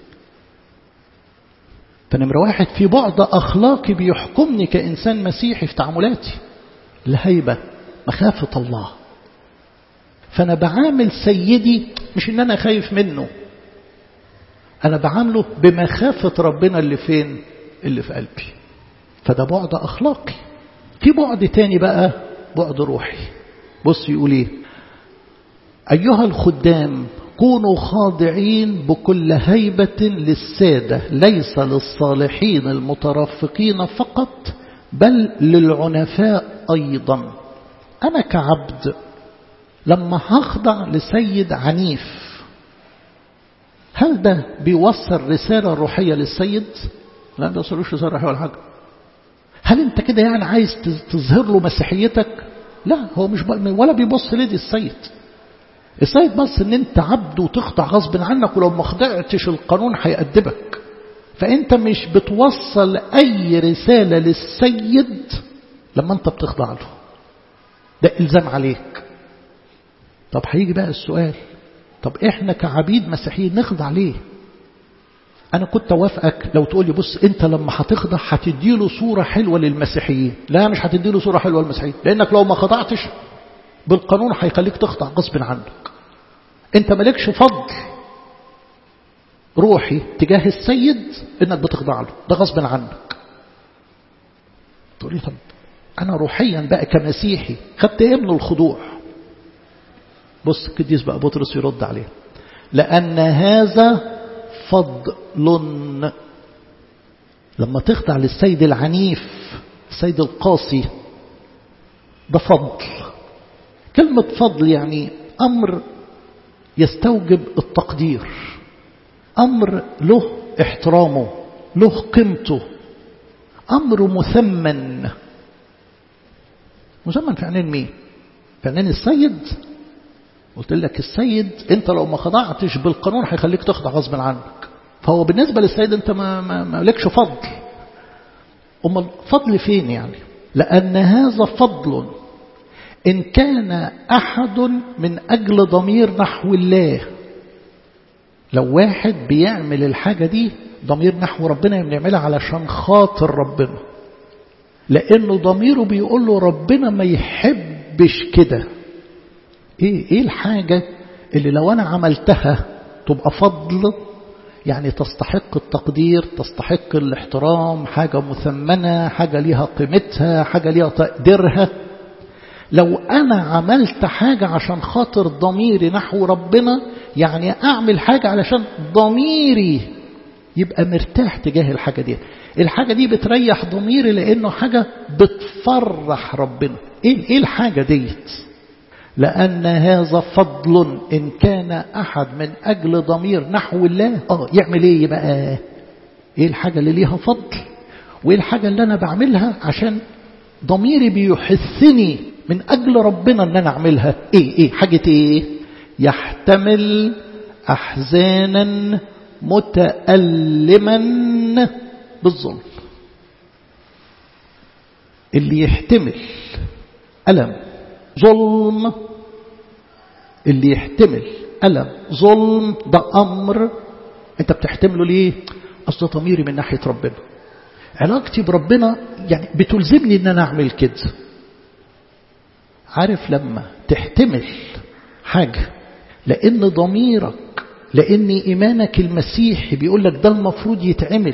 فنمرة واحد في بعد أخلاقي بيحكمني كإنسان مسيحي في تعاملاتي، الهيبة مخافة الله. فأنا بعامل سيدي مش إن أنا خايف منه، أنا بعامله بمخافة ربنا اللي فين؟ اللي في قلبي. فده بعد أخلاقي. في بعد تاني بقى، بعد روحي. بص يقول ايه؟ أيها الخدام كونوا خاضعين بكل هيبة للسادة، ليس للصالحين المترفقين فقط بل للعنفاء أيضا. أنا كعبد لما هخضع لسيد عنيف، هل ده بيوصل رسالة روحية للسيد؟ لا ما بيوصلوش رسالة روحية ولا حاجة. هل انت كده يعني عايز تظهر له مسيحيتك؟ لا، هو مش ولا بيبص لدي السيد. السيد بص ان انت عبد وتخضع غصب عنك، ولو ما خضعتش القانون هيأدبك. فانت مش بتوصل اي رسالة للسيد لما انت بتخضع له، ده الزام عليك. طب هيجي بقى السؤال، طب احنا كعبيد مسيحيين نخضع ليه؟ انا كنت اوافقك لو تقول لي بص انت لما هتخضع هتدي له صورة حلوة للمسيحيين. لا، مش هتدي له صورة حلوة للمسيحيين، لانك لو ما خضعتش بالقانون هيخليك تخضع غصب عنك. انت مالكش فضل روحي تجاه السيد انك بتخضع له، ده غصب عنك. تقول لي طب انا روحيا بقى كمسيحي خدت ايه من الخضوع؟ بص القديس بقى بطرس يرد عليه، لان هذا فضل. لما تخضع للسيد العنيف، السيد القاسي، ده فضل. كلمة فضل يعني أمر يستوجب التقدير، أمر له احترامه، له قيمته، أمر مثمن. مثمن في عينين مين؟ في عينين السيد. قلت لك السيد انت لو ما خضعتش بالقانون هيخليك تخضع غصب عنك، فهو بالنسبة للسيد انت ما, ما, ما لكش فضل. أما الفضل فين يعني؟ لأن هذا فضل إن كان أحد من أجل ضمير نحو الله، لو واحد بيعمل الحاجة دي ضمير نحو ربنا بيعملها علشان خاطر ربنا، لأنه ضميره بيقول له ربنا ما يحبش كده. إيه إيه الحاجة اللي لو أنا عملتها تبقى فضل، يعني تستحق التقدير، تستحق الاحترام، حاجة مثمنة، حاجة ليها قيمتها، حاجة ليها تقديرها. لو أنا عملت حاجة عشان خاطر ضميري نحو ربنا، يعني أعمل حاجة علشان ضميري يبقى مرتاح تجاه الحاجة دي. الحاجة دي بتريح ضميري لأنه حاجة بتفرح ربنا. إيه, إيه الحاجة ديت؟ لأن هذا فضل إن كان أحد من أجل ضمير نحو الله. آه يعمل إيه بقى؟ إيه الحاجة اللي ليها فضل؟ وإيه الحاجة اللي أنا بعملها عشان ضميري بيحثني من أجل ربنا أن أنا أعملها؟ إيه إيه حاجة إيه؟ يحتمل أحزانا متألما بالظلم. اللي يحتمل ألم ظلم، اللي يحتمل ألم ظلم ده أمر أنت بتحتمله ليه؟ أصل ضميري من ناحية ربنا، علاقتي بربنا يعني بتلزمني أن أنا أعمل كده. عارف لما تحتمل حاجة لأن ضميرك، لأن إيمانك المسيحي بيقول لك ده المفروض يتعمل،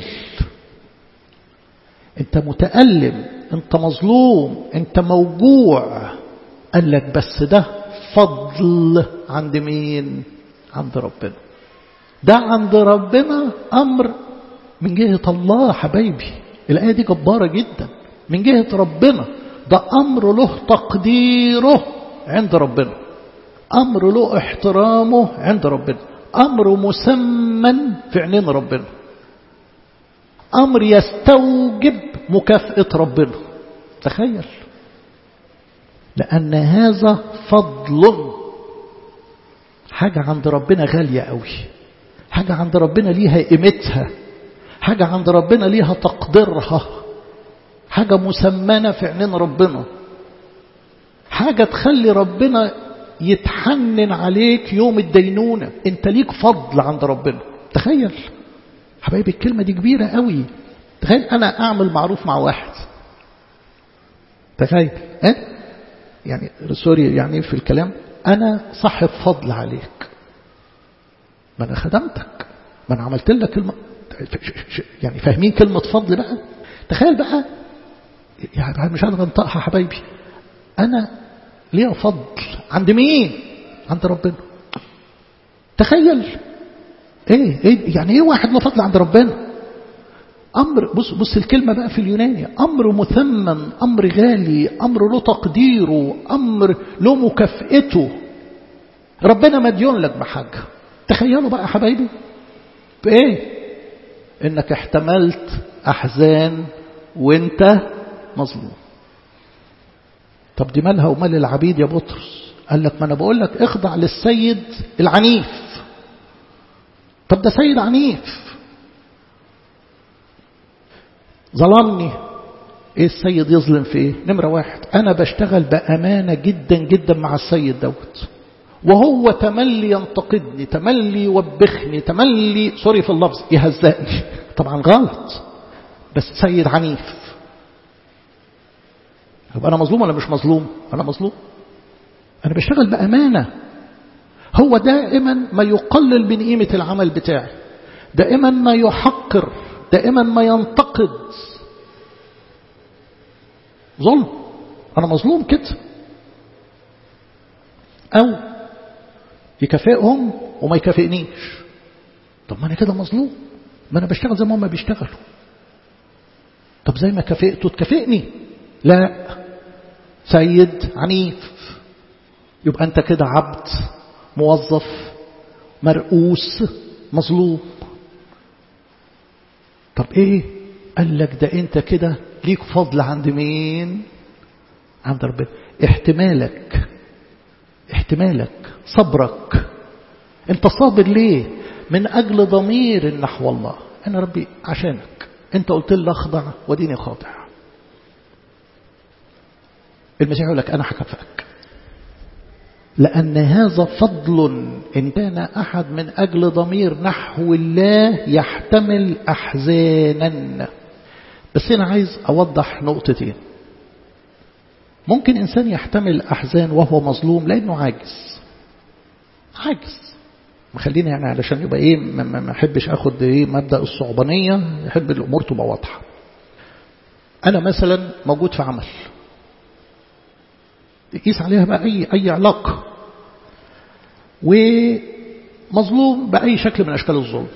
أنت متألم، أنت مظلوم، أنت موجوع، قال لك بس ده فضل عند مين؟ عند ربنا. ده عند ربنا أمر من جهة الله حبايبي. الآية دي جبارة جدا. من جهة ربنا ده أمر له تقديره عند ربنا، أمر له احترامه عند ربنا، أمر مسمن في عينين ربنا، أمر يستوجب مكافأة ربنا. تخيل، لأن هذا فضل، حاجة عند ربنا غالية قوي، حاجة عند ربنا ليها قيمتها، حاجة عند ربنا ليها تقديرها، حاجة مسمنة في عينين ربنا، حاجة تخلي ربنا يتحنن عليك يوم الدينونة. انت ليك فضل عند ربنا. تخيل حبايبي الكلمة دي كبيرة قوي. تخيل أنا أعمل معروف مع واحد، تخيل أه؟ يعني سوري يعني في الكلام، أنا صاحب فضل عليك، ما أنا خدمتك، ما أنا عملت لك كلمة، يعني فاهمين كلمة فضل بقى؟ تخيل بقى، يعني مش هقدر انطقها حبايبي، أنا ليه فضل عند مين؟ عند ربنا. تخيل ايه ايه يعني ايه واحد له فضل عند ربنا؟ امر، بص بص الكلمه بقى في اليوناني، امر مثمن، امر غالي، امر له تقديره، امر له مكافئته. ربنا مديون لك بحاجه. تخيلوا بقى حبايبي بايه؟ انك احتملت احزان وانت مظلوم. طب دي مالها ومال العبيد يا بطرس؟ قال لك ما انا بقول لك اخضع للسيد العنيف. طب ده سيد عنيف ظلمني، ايه السيد يظلم في ايه؟ نمرة واحد، انا بشتغل بأمانة جدا جدا مع السيد دوت، وهو تملي ينتقدني، تملي يوبخني، تملي سوري في اللفظ يهزقني. طبعا غلط، بس سيد عنيف. يبقى أنا مظلوم ولا مش مظلوم؟ أنا مظلوم. أنا بشتغل بأمانة. هو دائما ما يقلل من قيمة العمل بتاعي، دائما ما يحقر، دائما ما ينتقد. ظلم، أنا مظلوم كده. أو يكافئهم وما يكافئنيش. طب ما أنا كده مظلوم، ما أنا بشتغل زي ما هم بيشتغلوا. طب زي ما كافئته تكافئني؟ لا، سيد عنيف. يبقى أنت كده عبد، موظف، مرؤوس، مظلوم. طب إيه؟ قال لك ده أنت كده ليك فضل عند مين؟ عند ربنا. احتمالك احتمالك صبرك، أنت صابر ليه؟ من أجل ضمير نحو الله. أنا ربي عشانك أنت قلت لي أخضع وديني خاضع. المسيح يقول لك أنا هكافئك، لأن هذا فضل إن كان أحد من أجل ضمير نحو الله يحتمل أحزانا. بس أنا عايز أوضح نقطتين. ممكن إنسان يحتمل أحزان وهو مظلوم لأنه عاجز عاجز مخليني يعني علشان يبقى إيه ما أحبش أخد إيه مبدأ الصعبانية، يحب الأمور تبقى واضحة. أنا مثلا موجود في عمل يقيس عليها بقى أي أي علاقة ومظلوم بأي شكل من أشكال الظلم،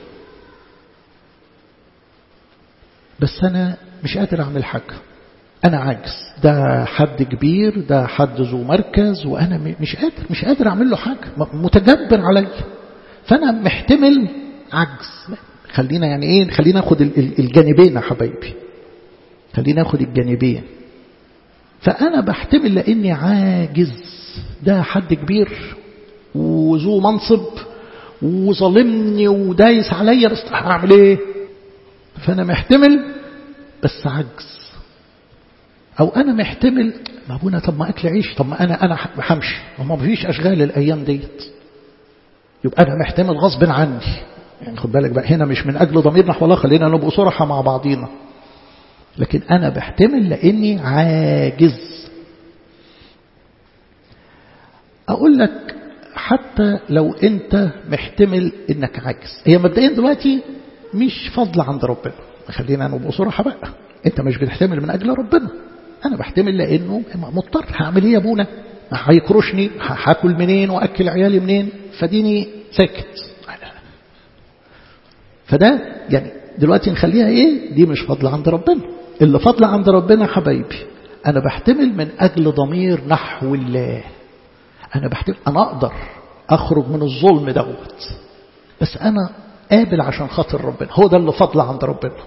بس أنا مش قادر أعمل حاجة، أنا عاجز، ده حد كبير، ده حد ذو مركز، وأنا مش قادر مش قادر أعمل له حاجة، متجبر علي، فأنا محتمل عجز. خلينا يعني إيه خلينا ناخد الجانبين يا حبايبي، خلينا ناخد الجانبين. فأنا بحتمل لأني عاجز، ده حد كبير وذو منصب وظلمني ودايس عليا، بس هعمل ايه؟ فأنا محتمل بس عجز. أو أنا محتمل ما أبونا طب ما أكل عيش، طب ما أنا أنا همشي وما فيش أشغال الأيام ديت، يبقى أنا محتمل غصب عني. يعني خد بالك بقى هنا مش من أجل ضمير نحو الله، خلينا نبقى صراحة مع بعضينا، لكن أنا بحتمل لأني عاجز. أقول لك حتى لو أنت محتمل إنك عاجز، هي مبدئيا دلوقتي مش فضل عند ربنا، خلينا نبقى صراحة بقى، أنت مش بتحتمل من أجل ربنا، أنا بحتمل لأنه مضطر، هعمل إيه يا أبونا؟ هيكرشني، هاكل منين وأكل عيالي منين؟ فديني ساكت. فده يعني دلوقتي نخليها إيه؟ دي مش فضل عند ربنا. اللي فضل عند ربنا حبايبي أنا بحتمل من أجل ضمير نحو الله، أنا بحتمل، أنا أقدر أخرج من الظلم دوت، بس أنا قابل عشان خاطر ربنا، هو ده اللي فضل عند ربنا.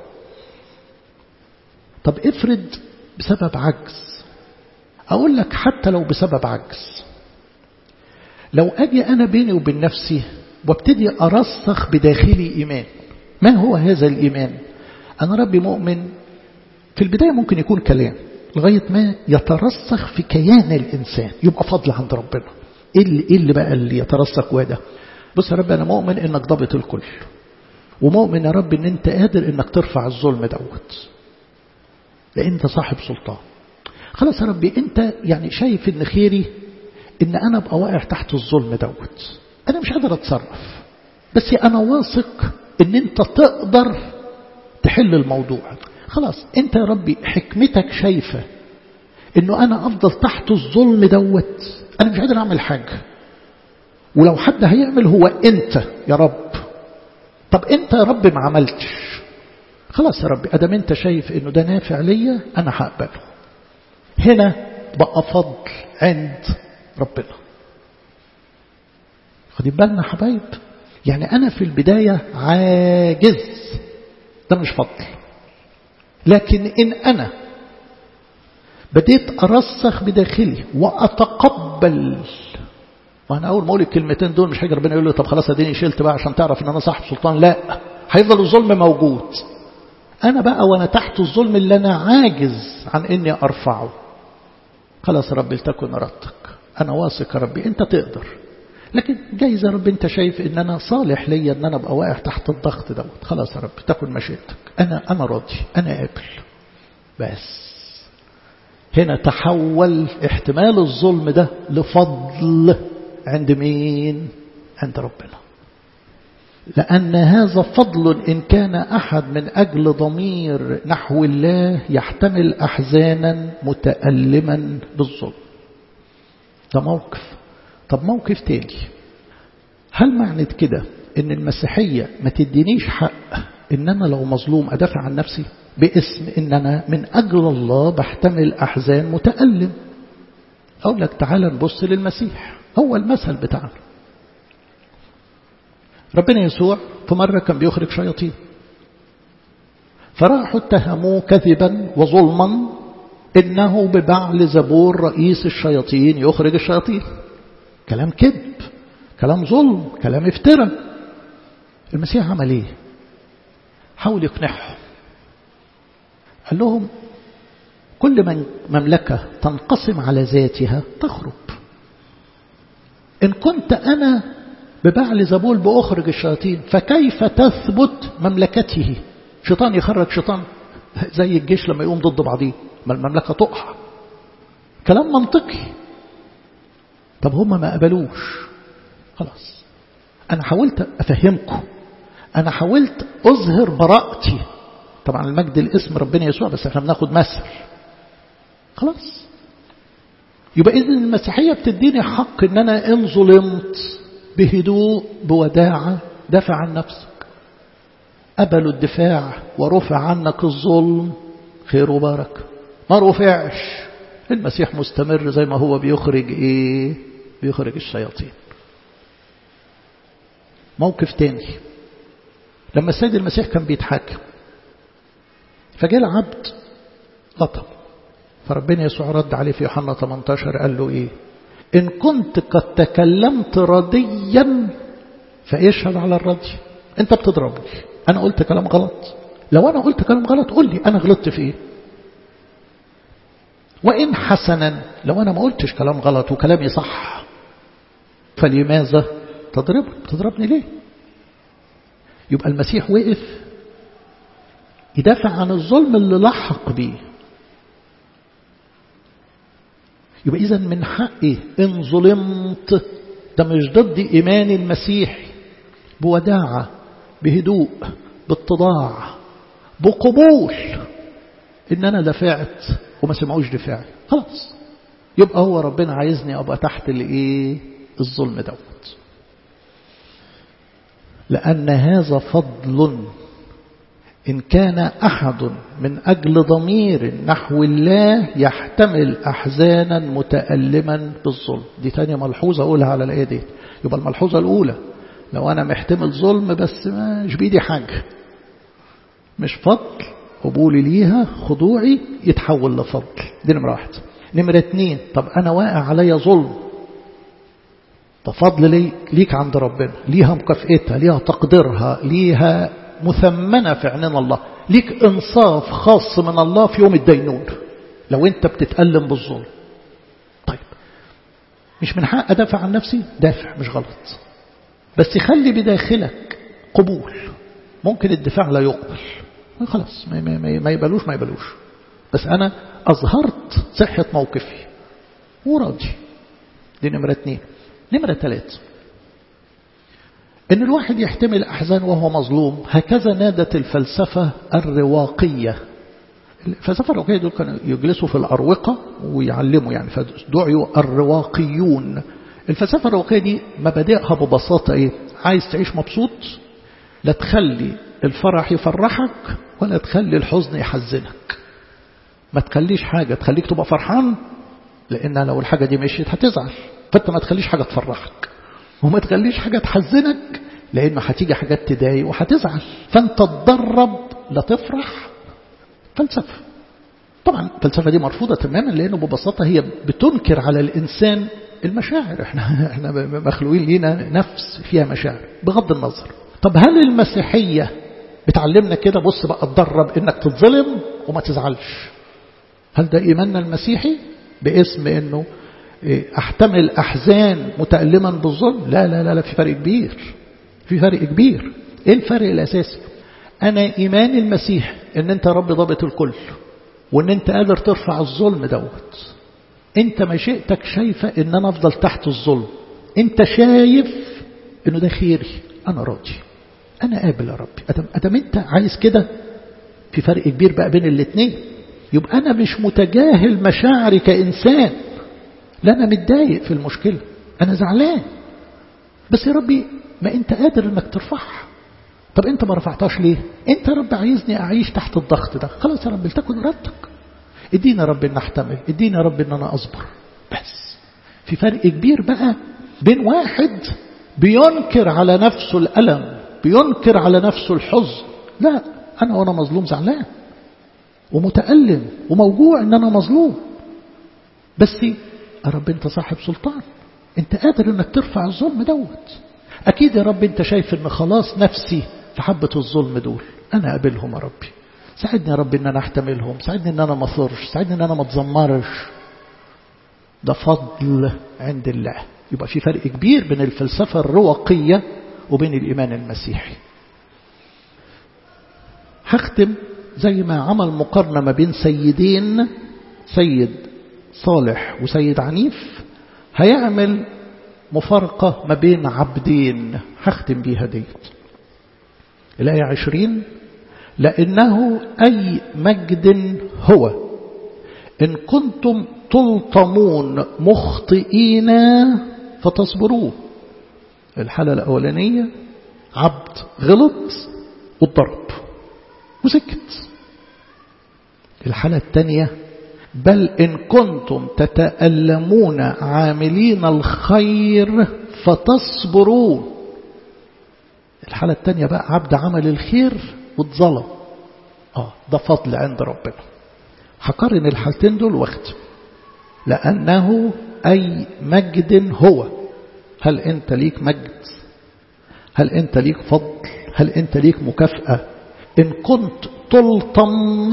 طب افرض بسبب عجز، أقول لك حتى لو بسبب عجز، لو أجي أنا بيني وبين نفسي وابتدي أرسخ بداخلي إيمان. ما هو هذا الإيمان؟ أنا ربي مؤمن. في البداية ممكن يكون كلام لغاية ما يترسخ في كيان الإنسان، يبقى فضل عند ربنا. إيه اللي, إيه اللي بقى اللي يترسخ وده؟ بص يا رب أنا مؤمن إنك ضابط الكل، ومؤمن يا رب إن أنت قادر إنك ترفع الظلم دوت، لأن أنت صاحب سلطان. خلاص يا ربي أنت يعني شايف إن خيري إن أنا أبقى واقع تحت الظلم دوت، أنا مش قادر أتصرف، بس أنا واثق إن أنت تقدر تحل الموضوع. خلاص أنت يا ربي حكمتك شايفة إنه أنا أفضل تحت الظلم دوت، أنا مش قادر أعمل حاجة، ولو حد هيعمل هو أنت يا رب. طب أنت يا رب ما عملتش، خلاص يا رب أدام أنت شايف إنه ده نافع ليا أنا هقبله. هنا بقى فضل عند ربنا. خدين بالنا حبايب، يعني أنا في البداية عاجز، ده مش فضل. لكن إن أنا بديت أرسخ بداخلي وأتقبل، وأنا أول ما أقول الكلمتين دول مش هيجي ربنا يقول لي طب خلاص أديني شلت بقى عشان تعرف إن أنا صاحب سلطان، لا، هيفضل الظلم موجود. أنا بقى وأنا تحت الظلم اللي أنا عاجز عن إني أرفعه، خلاص يا ربي لتكن إرادتك، أنا واثق يا ربي أنت تقدر، لكن جايز يا رب أنت شايف إن أنا صالح ليا إن أنا أبقى واقع تحت الضغط دوت، خلاص يا رب تكن مشيئتك، أنا أنا راضي، أنا قابل. بس هنا تحول احتمال الظلم ده لفضل عند مين؟ عند ربنا. لأن هذا فضل إن كان أحد من أجل ضمير نحو الله يحتمل أحزانا متألما بالظلم. ده موقف. طب موقف تاني، هل معنى كده إن المسيحية ما تدينيش حق إن أنا لو مظلوم أدافع عن نفسي باسم إن أنا من أجل الله بحتمل أحزان متألم؟ أقول لك تعال نبص للمسيح، هو المثل بتاعنا. ربنا يسوع في مرة كان بيخرج شياطين، فراحوا اتهموه كذبا وظلما إنه ببعل زبور رئيس الشياطين يخرج الشياطين. كلام كذب، كلام ظلم، كلام افتراء. المسيح عمل ايه؟ حاول يقنعهم، قال لهم كل من مملكة تنقسم على ذاتها تخرب. إن كنت أنا ببعل زبول بأخرج الشياطين فكيف تثبت مملكته؟ شيطان يخرج شيطان زي الجيش لما يقوم ضد بعضيه، ما المملكة تقع. كلام منطقي. طب هم ما قبلوش، خلاص أنا حاولت أفهمكم، أنا حاولت أظهر براءتي. طبعا المجد الاسم ربنا يسوع، بس احنا بناخد مثل. خلاص يبقى إذن المسيحية بتديني حق إن أنا إن ظلمت بهدوء بوداعة دافع عن نفسك. قبلوا الدفاع ورفع عنك الظلم، خير وبركة. ما رفعش، المسيح مستمر زي ما هو بيخرج إيه؟ بيخرج الشياطين. موقف تاني، لما السيد المسيح كان بيتحاكم فجاء العبد لطم، فربنا يسوع رد عليه في يوحنا ثمانية عشر قال له إيه؟ إن كنت قد تكلمت رديا فاشهد على الردي. أنت بتضربني، أنا قلت كلام غلط، لو أنا قلت كلام غلط قل لي أنا غلطت في إيه. وإن حسنا، لو أنا ما قلتش كلام غلط وكلامي صح فلماذا تضرب تضربني ليه؟ يبقى المسيح وقف يدافع عن الظلم اللي لحق بيه. يبقى إذن من حقي إن ظلمت، ده مش ضد إيمان المسيح، بوداعة بهدوء باتضاع بقبول إن أنا دفعت وما سمعوش دفاعي، خلاص يبقى هو ربنا عايزني أبقى تحت الإيه؟ الظلم دوت. لأن هذا فضل إن كان أحد من أجل ضمير نحو الله يحتمل أحزانا متألما بالظلم. دي تانية ملحوظة أقولها على الآية دي. يبقى الملحوظة الأولى، لو أنا محتمل ظلم بس مش بيدي حاجة، مش فضل، قبولي ليها خضوعي يتحول لفضل. دي نمرة واحد. نمرة اتنين، طب أنا واقع عليا ظلم، ده فضل لي ليك عند ربنا، ليها مكافئتها، ليها تقديرها، ليها مثمنة في عيننا الله، ليك انصاف خاص من الله في يوم الدينون لو انت بتتألم بالظلم. طيب مش من حق أدافع عن نفسي؟ دافع، مش غلط، بس خلي بداخلك قبول. ممكن الدفاع لا يقبل، خلاص ما, ما, ما يبلوش ما يبلوش، بس أنا أظهرت صحة موقفي وراضي. دي نمرة اتنين. نمرة ثلاثة، إن الواحد يحتمل أحزان وهو مظلوم. هكذا نادت الفلسفة الرواقية. الفلسفة الرواقية دول كانوا يجلسوا في الأروقة ويعلموا، يعني فدعوا الرواقيون. الفلسفة الرواقية دي مبادئها ببساطة إيه؟ عايز تعيش مبسوط، لا تخلي الفرح يفرحك ولا تخلي الحزن يحزنك. ما تخليش حاجة تخليك تبقى فرحان، لأن لو الحاجة دي مشيت هتزعل، فأنت ما تخليش حاجة تفرحك وما تخليش حاجة تحزنك، لأنه هتيجي حاجات تضايق وهتزعل، فأنت تدرب لا تفرح. فلسفة طبعا الفلسفة دي مرفوضة تماما، لأنه ببساطة هي بتنكر على الإنسان المشاعر. احنا احنا مخلوقين لينا نفس فيها مشاعر بغض النظر. طب هل المسيحية بتعلمنا كده؟ بص بقى تدرب انك تتظلم وما تزعلش. هل ده إيماننا المسيحي باسم انه احتمل احزان متألما بالظلم؟ لا لا لا لا، في فرق كبير، في فرق كبير. ايه الفرق الاساسي؟ انا ايمان المسيح ان انت رب ضابط الكل، وان انت قادر ترفع الظلم دوت. انت مشيئتك شايفة ان انا افضل تحت الظلم، انت شايف انه ده خيري، انا راضي، انا قابل يا ربي. ادم ادم انت عايز كده، في فرق كبير بقى بين الاثنين. يبقى انا مش متجاهل مشاعري كانسان، لا أنا متضايق في المشكلة، أنا زعلان، بس يا ربي ما أنت قادر أنك ترفعها. طب أنت ما رفعتهاش ليه؟ أنت يا رب عايزني أعيش تحت الضغط ده، خلاص يا رب لتكن إرادتك، ادينا يا رب أن أحتمل، ادينا يا رب أن أنا أصبر. بس في فرق كبير بقى بين واحد بينكر على نفسه الألم، بينكر على نفسه الحزن. لا، أنا وأنا مظلوم زعلان ومتألم وموجوع أن أنا مظلوم، بس يا رب أنت صاحب سلطان، أنت قادر أنك ترفع الظلم دوت. أكيد يا رب أنت شايف أن خلاص نفسي في حبة الظلم دول، أنا قابلهم يا ربي، ساعدني يا رب أن أنا أحتملهم، ساعدني أن أنا ما أثرش، ساعدني أن أنا ما أتذمرش. ده فضل عند الله. يبقى في فرق كبير بين الفلسفة الرواقية وبين الإيمان المسيحي. هختم زي ما عمل مقارنة ما بين سيدين، سيد صالح وسيد عنيف، هيعمل مفارقة ما بين عبدين. هختم بيها ديت الآية عشرين: لأنه أي مجد هو إن كنتم تلطمون مخطئين فتصبروا. الحالة الأولانية عبد غلط والضرب وسكت. الحالة الثانية: بل إن كنتم تتألمون عاملين الخير فتصبرون. الحالة الثانية بقى عبد عمل الخير واتظلم. آه ده فضل عند ربنا. هقارن الحالتين دول واختم. لأنه أي مجد هو. هل أنت ليك مجد؟ هل أنت ليك فضل؟ هل أنت ليك مكافأة إن كنت تلطم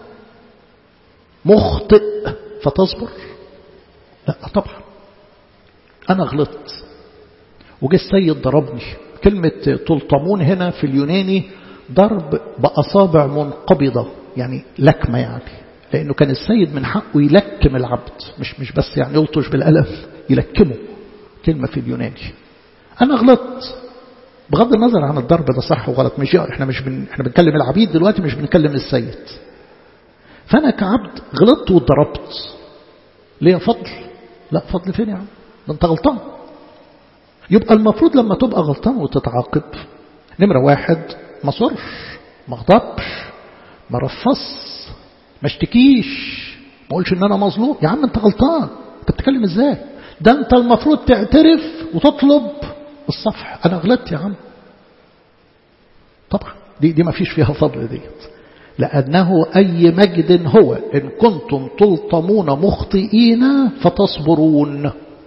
مخطئ فتصبر؟ لا طبعا. أنا غلطت وجه السيد ضربني. كلمة تلطمون هنا في اليوناني ضرب بأصابع منقبضة، يعني لكمة، يعني لأنه كان السيد من حقه يلكم العبد، مش مش بس يعني يلطش بالقلم، يلكمه. كلمة في اليوناني. أنا غلطت بغض النظر عن الضرب ده صح وغلط، مش احنا مش بن... احنا بنكلم العبيد دلوقتي، مش بنكلم السيد. فأنا كعبد غلطت واتضربت، ليه فضل؟ لا فضل فين يا عم؟ ده انت غلطان. يبقى المفروض لما تبقى غلطان وتتعاقب، نمرة واحد ما صرش، ما غضبش، ما رفص، ما اشتكيش، ما قولش ان انا مظلوم. يا عم انت غلطان، انت بتتكلم ازاي؟ ده انت المفروض تعترف وتطلب الصفح. انا غلطت يا عم. طبعا دي دي ما فيش فيها فضل ديت. لأنه أي مجد هو إن كنتم تلطمون مخطئين فتصبرون.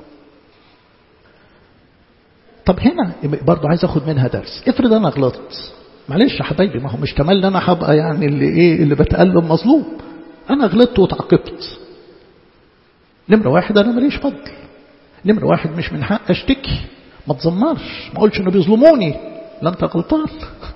طب هنا برضو عايز أخد منها درس. افرض أنا غلطت، معلش يا حبايبي، ما هو مش كمال أنا هبقى يعني اللي إيه اللي بتألم مظلوم. أنا غلطت وتعاقبت. نمرة واحد أنا ماليش فضل. نمرة واحد مش من حق أشتكي، ما تزمرش، ما أقولش إنه بيظلموني. لا أنت غلطان.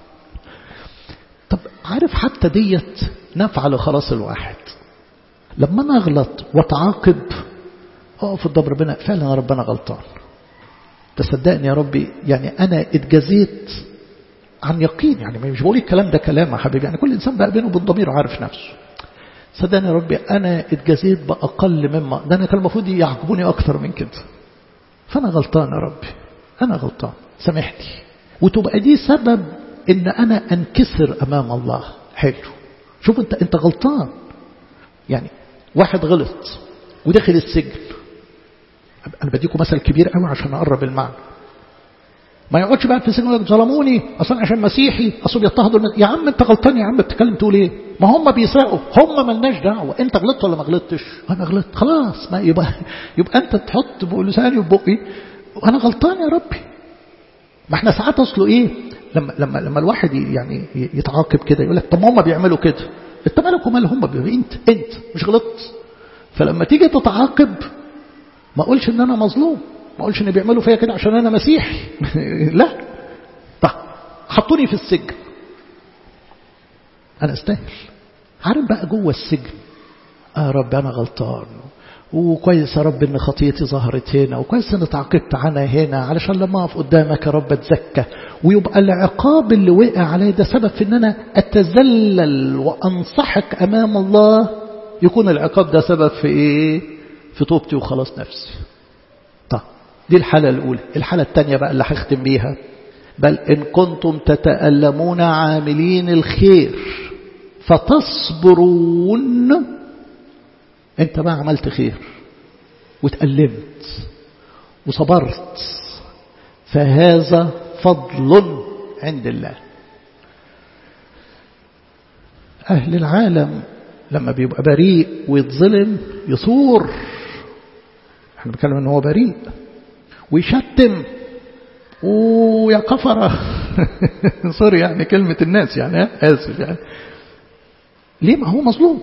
طب عارف حتى ديت نافعة لخلاص الواحد. لما أنا أغلط وأتعاقب أقف قدام ربنا، فعلا ربنا غلطان، تصدقني يا ربي، يعني أنا اتجزيت عن يقين. يعني مش بقول الكلام ده كلام يا حبيبي، يعني كل إنسان بقى بينه وبين ضميره عارف نفسه. صدقني يا ربي أنا اتجزيت بأقل مما ده، أنا كان المفروض يعاقبوني أكتر من كده. فأنا غلطان يا ربي، أنا غلطان، سامحني. وتبقى دي سبب إن أنا أنكسر أمام الله. حلو. شوف أنت أنت غلطان. يعني واحد غلط ودخل السجن. أنا بديكم مثل كبير قوي عشان أقرب المعنى. ما يقعدش بقى في السجن يقول لك ظلموني أصلا عشان مسيحي، أصلا بيضطهدوا. يا عم أنت غلطان يا عم، بتتكلم تقول إيه؟ ما هم بيسرقوا، هم ملناش دعوة. أنت غلطت ولا ما غلطتش؟ أنا غلطت خلاص. ما يبقى يبقى أنت تحط بلساني وبقي وأنا غلطان يا ربي. ما احنا ساعات أصله إيه؟ لما لما لما الواحد يعني يتعاقب كده يقول لك طب ما هم بيعملوا كده، انت مالك ومال هم بيعملوا؟ انت انت مش غلطت. فلما تيجي تتعاقب ما اقولش ان انا مظلوم، ما اقولش ان بيعملوا فيا كده عشان انا مسيحي. لا. طب حطوني في السجن، انا استاهل. عارف بقى جوه السجن، اه رب انا غلطان، وكويس يا رب ان خطيتي ظهرت هنا، وكويس ان اتعاقبت عنها هنا علشان لما اقف قدامك يا رب اتزكى. ويبقى العقاب اللي وقع علي ده سبب في ان انا اتذلل وانصحك امام الله، يكون العقاب ده سبب في ايه؟ في توبتي وخلاص نفسي. طب دي الحالة الاولى. الحالة الثانية بقى اللي هختم بيها: بل ان كنتم تتألمون عاملين الخير فتصبرون. انت بقى عملت خير وتألمت وصبرت، فهذا فضل عند الله. أهل العالم لما بيبقى بريء ويتظلم يثور، احنا بنتكلم ان هو بريء، ويشتم ويا كفرة. سوري يعني كلمة الناس، يعني آسف يعني. ليه؟ ما هو مظلوم.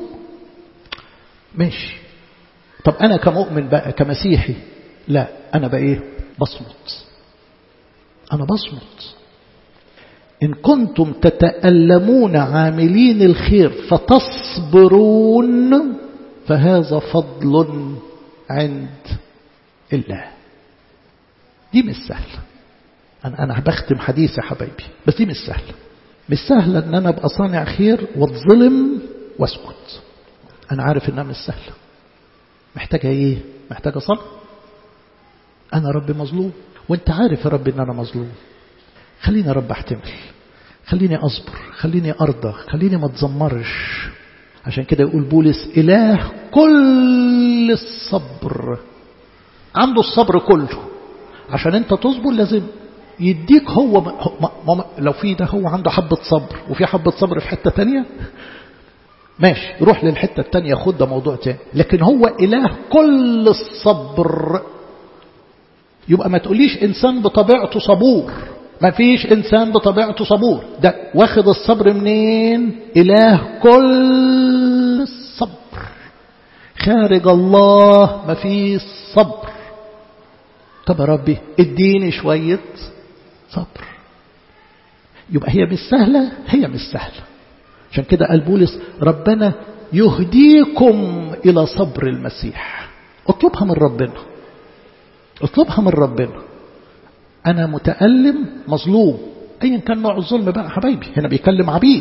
ماشي. طب أنا كمؤمن بقى كمسيحي، لا أنا بقى إيه؟ بصمت، أنا بصمت. إن كنتم تتألمون عاملين الخير فتصبرون فهذا فضل عند الله. دي مش سهلة. أنا أنا بختم حديثي يا حبايبي، بس دي مش سهلة. مش سهلة إن أنا أبقى صانع خير واتظلم واسكت. أنا عارف إنها مش سهلة. محتاجة إيه؟ محتاجة صبر. أنا ربي مظلوم، وأنت عارف يا رب إن أنا مظلوم. خليني يا رب أحتمل، خليني أصبر، خليني أرضى، خليني ما أتذمرش. عشان كده يقول بولس إله كل الصبر، عنده الصبر كله. عشان أنت تصبر لازم يديك هو ما ما لو في ده هو عنده حبة صبر وفي حبة صبر في حتة تانية ماشي، روح للحتة التانية خد، ده موضوع تاني. لكن هو إله كل الصبر. يبقى ما تقوليش إنسان بطبيعته صبور، ما فيش إنسان بطبيعته صبور. ده واخد الصبر منين؟ إله كل الصبر. خارج الله ما فيش صبر. طب يا ربي اديني شوية صبر. يبقى هي مش سهلة، هي مش سهلة. عشان كده قال بولس ربنا يهديكم إلى صبر المسيح. اطلبها من ربنا، اطلبها من ربنا. أنا متألم مظلوم، أيا كان نوع الظلم بقى حبايبي. هنا بيكلم عبيد،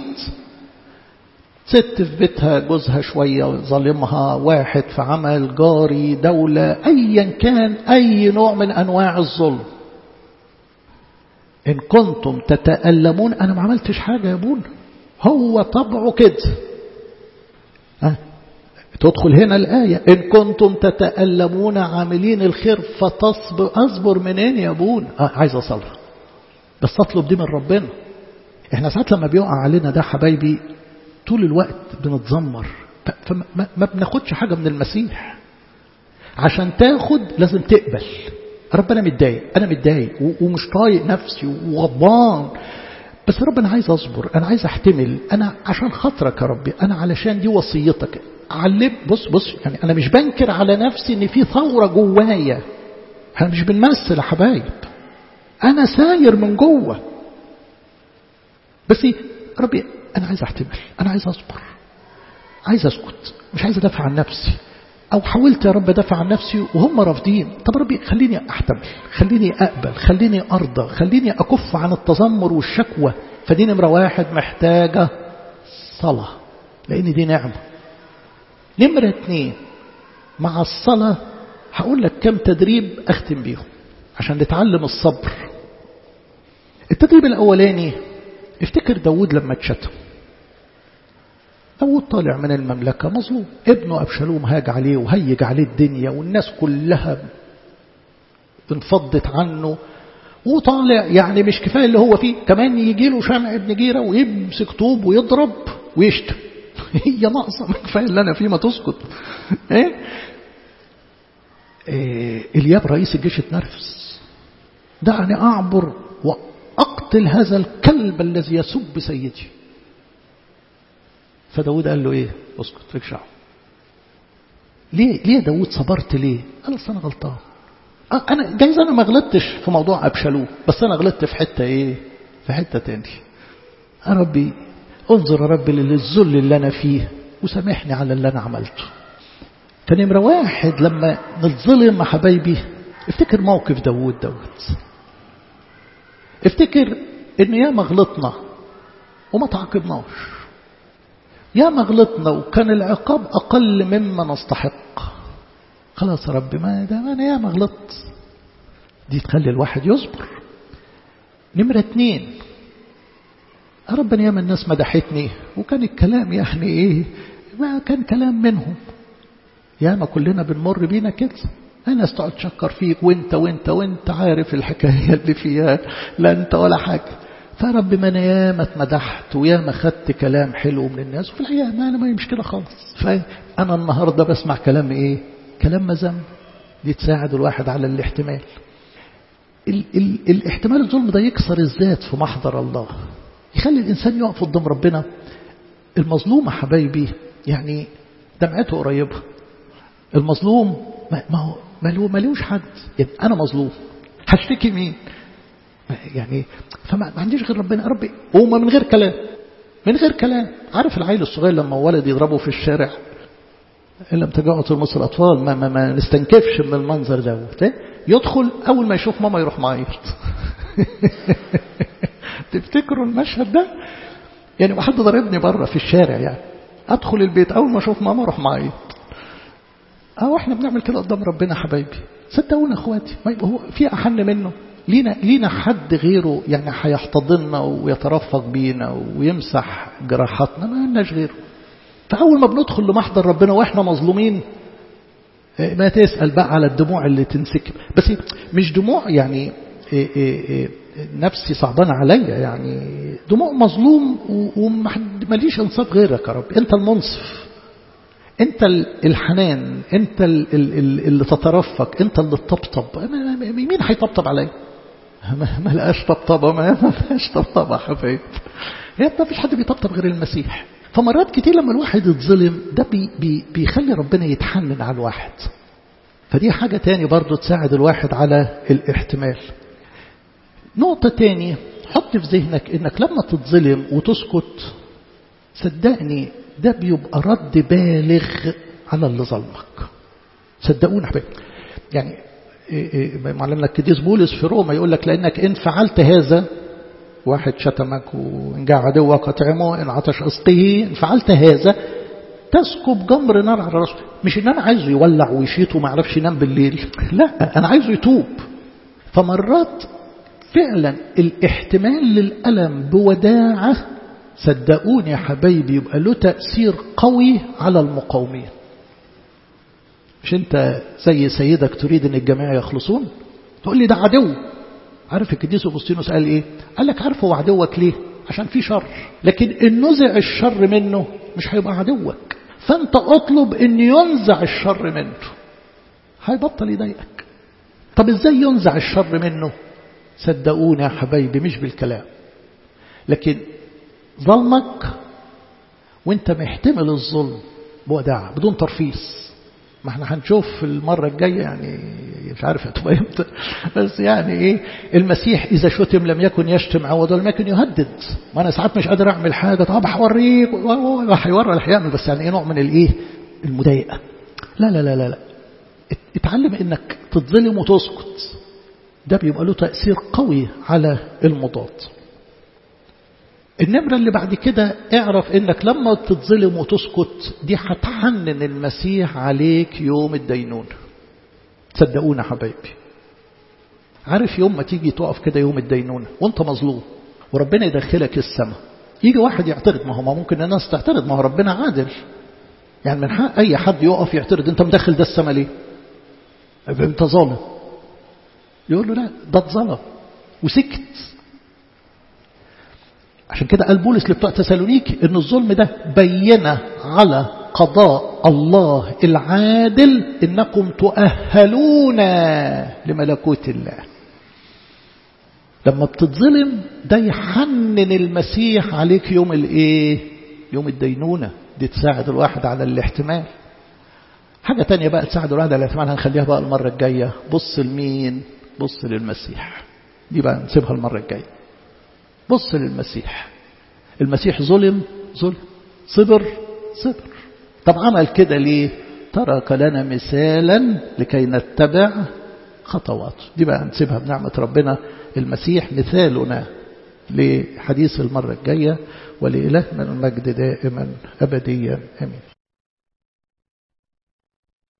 ست في بيتها جوزها شوية ظالمها، واحد في عمل، جاري، دولة، أيا كان أي نوع من أنواع الظلم. إن كنتم تتألمون، أنا ما عملتش حاجة يا ابونا، هو طبعه كده. أه؟ تدخل هنا الآية إن كنتم تتألمون عاملين الخير فتصبر. أصبر منين يا ابونا؟ أه عايز أصلها، بس أطلب دي من ربنا. إحنا ساعات لما بيقع علينا ده حبايبي طول الوقت بنتذمر، فما ما بناخدش حاجة من المسيح. عشان تاخد لازم تقبل. ربنا متضايق، أنا متضايق ومش طايق نفسي وغضبان، بس رب أنا عايز أصبر، أنا عايز أحتمل، أنا عشان خاطرك يا ربي، أنا علشان دي وصيتك. علم. بص بص يعني أنا مش بنكر على نفسي إن في ثورة جوايا، أنا مش بنمثل يا حبايب، أنا ساير من جوه. بس ربي أنا عايز أحتمل، أنا عايز أصبر، عايز أسكت، مش عايز أدافع عن نفسي. أو حاولت يا رب أدافع عن نفسي وهم رافضين. طب ربي خليني أحتمل، خليني أقبل، خليني أرضى، خليني أكف عن التذمر والشكوى. فدي نمرة واحد محتاجة صلاة، لأن دي نعمة. نمرة اتنين مع الصلاة هقول لك كم تدريب أختم بيهم عشان نتعلم الصبر. التدريب الأولاني، افتكر داود لما اتشتم. داود طالع من المملكة مظلوم، ابنه أبشالوم هاج عليه وهيج عليه الدنيا، والناس كلها انفضت عنه، وطالع يعني مش كفاية اللي هو فيه، كمان يجي له شمع ابن جيرة ويمسك طوب ويضرب ويشتم. هي ناقصة، ما كفاية اللي أنا فيه، ما تسكت. إيه؟ إيه الياب رئيس الجيش اتنرفز، دعني أعبر وأقتل هذا الكلب الذي يسب سيدي. فداود قال له ايه؟ اسكت رجع. ليه ليه داود صبرت ليه؟ قال اصل انا غلطان. انا جايز انا ما غلطتش في موضوع ابشالوم، بس انا غلطت في حته ايه؟ في حته تاني. يا ربي انظر يا ربي للذل اللي انا فيه وسامحني على اللي انا عملته. فنمره واحد لما نتظلم يا حبايبي افتكر موقف داود دوت. افتكر ان ياما غلطنا وما تعاقبناش، يا ما غلطنا وكان العقاب أقل مما نستحق. خلاص يا رب ما ده أنا يا ما غلطت. دي تخلي الواحد يصبر. نمرة اتنين، يا رب يا ما الناس مدحتني وكان الكلام يعني إيه؟ ما كان كلام منهم. يا ما كلنا بنمر بينا كده، الناس تقعد تشكر فيك وانت وانت وانت عارف الحكاية اللي فيها، لا انت ولا حاجة. فرب ما انا ياما اتمدحت وياما خدت كلام حلو من الناس، وفي الحقيقه ما انا ما مش كده خالص. فانا النهارده بسمع كلام ايه؟ كلام مذم. دي تساعد الواحد على الاحتمال. ال ال الاحتمال الظلم ده يكسر الذات في محضر الله، يخلي الانسان يقف قدام ربنا. المظلوم حبايبي يعني دمعته قريبه. المظلوم ما هو ملوش حد، يعني انا مظلوم هشتكي مين؟ يعني فما عنديش غير ربنا يا ربي، وما من غير كلام، من غير كلام. عارف العيل الصغير لما ولد يضربه في الشارع، إن لم تجاءوا تلمس الأطفال، ما, ما, ما نستنكفش من المنظر دوت. يدخل أول ما يشوف ماما يروح معيط. تفتكروا المشهد ده؟ يعني واحد ضربني بره في الشارع، يعني أدخل البيت أول ما أشوف ماما أروح معيط. أه إحنا بنعمل كده قدام ربنا حبايبي، صدقونا أخواتي، هو في أحن منه؟ لينا لينا حد غيره يعني هيحتضننا ويترفق بينا ويمسح جراحاتنا؟ ما لناش غيره. فأول ما بندخل لمحضر ربنا وإحنا مظلومين، ما تسأل بقى على الدموع اللي تنسكب، بس مش دموع يعني إيه إيه إيه نفسي صعبان عليا، يعني دموع مظلوم وماليش انصاف غيرك يا رب. أنت المنصف، أنت الحنان، أنت اللي تترفق، أنت اللي تطبطب. مين هيطبطب عليا؟ ما لقاش طبطبة، ما لقاش طبطبة حبايب. هي ما فيش حد بيطبطب غير المسيح. فمرات كتير لما الواحد يتظلم ده بي بي بيخلي ربنا يتحنن على الواحد. فدي حاجة تاني برضو تساعد الواحد على الاحتمال. نقطة تاني، حط في ذهنك انك لما تتظلم وتسكت، صدقني ده بيبقى رد بالغ على اللي ظلمك. صدقوني حبيبي، يعني معلمنا القديس بولس في روما يقول لك لأنك إن فعلت هذا، واحد شتمك وإن جاء عدوك أطعمه، إن عطش أسقيه، إن فعلت هذا تسكب جمر نار على راسه. مش إن أنا عايزه يولع ويشيط وما يعرفش ينام بالليل، لا، أنا عايزه يتوب. فمرات فعلا الاحتمال للألم بوداعة، صدقوني يا حبايبي، يبقى له تأثير قوي على المقاومين. مش أنت زي سيدك تريد أن الجميع يخلصون؟ تقول لي ده عدو. عارف القديس أغسطينوس قال إيه؟ قال لك عارف هو عدوك ليه؟ عشان في شر، لكن إن نزع الشر منه مش هيبقى عدوك. فأنت أطلب أن ينزع الشر منه، هيبطل يضايقك. طب إزاي ينزع الشر منه؟ صدقوني يا حبايبي، مش بالكلام، لكن ظلمك وانت محتمل الظلم بوداعة بدون ترفيس. ما احنا هنشوف في المرة الجاية، يعني مش عارف هتبقى امتى، بس يعني ايه، المسيح إذا شتم لم يكن يشتم عوضا، لم يكن يهدد. ما أنا ساعات مش قادر أعمل حاجة، طب هوريك، هيورى الحيامل، بس يعني ايه نوع من الايه المضايقة. لا لا لا لا، اتعلم انك تتظلم وتسكت، ده بيبقى له تأثير قوي على المضاد. النمرة اللي بعد كده، اعرف انك لما تتظلم وتسكت دي هتحنن المسيح عليك يوم الدينون. صدقونا حبايبي، عارف يوم ما تيجي تقف كده يوم الدينون وانت مظلوم وربنا يدخلك السماء، يجي واحد يعترض. ما هو ممكن الناس تعترض، ما هو ربنا عادل، يعني من حق اي حد يقف يعترض، انت مدخل ده السماء ليه؟ انت ظالم. يقول له لا، ده اتظلم وسكت. عشان كده قال بولس لبتوع تسالونيك ان الظلم ده بينه على قضاء الله العادل انكم تؤهلون لملكوت الله. لما بتتظلم ده يحنن المسيح عليك يوم الايه؟ يوم الدينونة. دي تساعد الواحد على الاحتمال. حاجة تانية بقى تساعد الواحد على الاحتمال هنخليها بقى المرة الجاية. بص لمين؟ بص للمسيح. دي بقى نسيبها المرة الجاية. بص للمسيح. المسيح ظلم ظلم، صبر صبر. طب عمل كده ليه؟ ترك لنا مثالا لكي نتبع خطواته. دي بقى نسيبها بنعمة ربنا. المسيح مثالنا لحديث المرة الجاية، ولإلهنا المجد دائما أبديا آمين.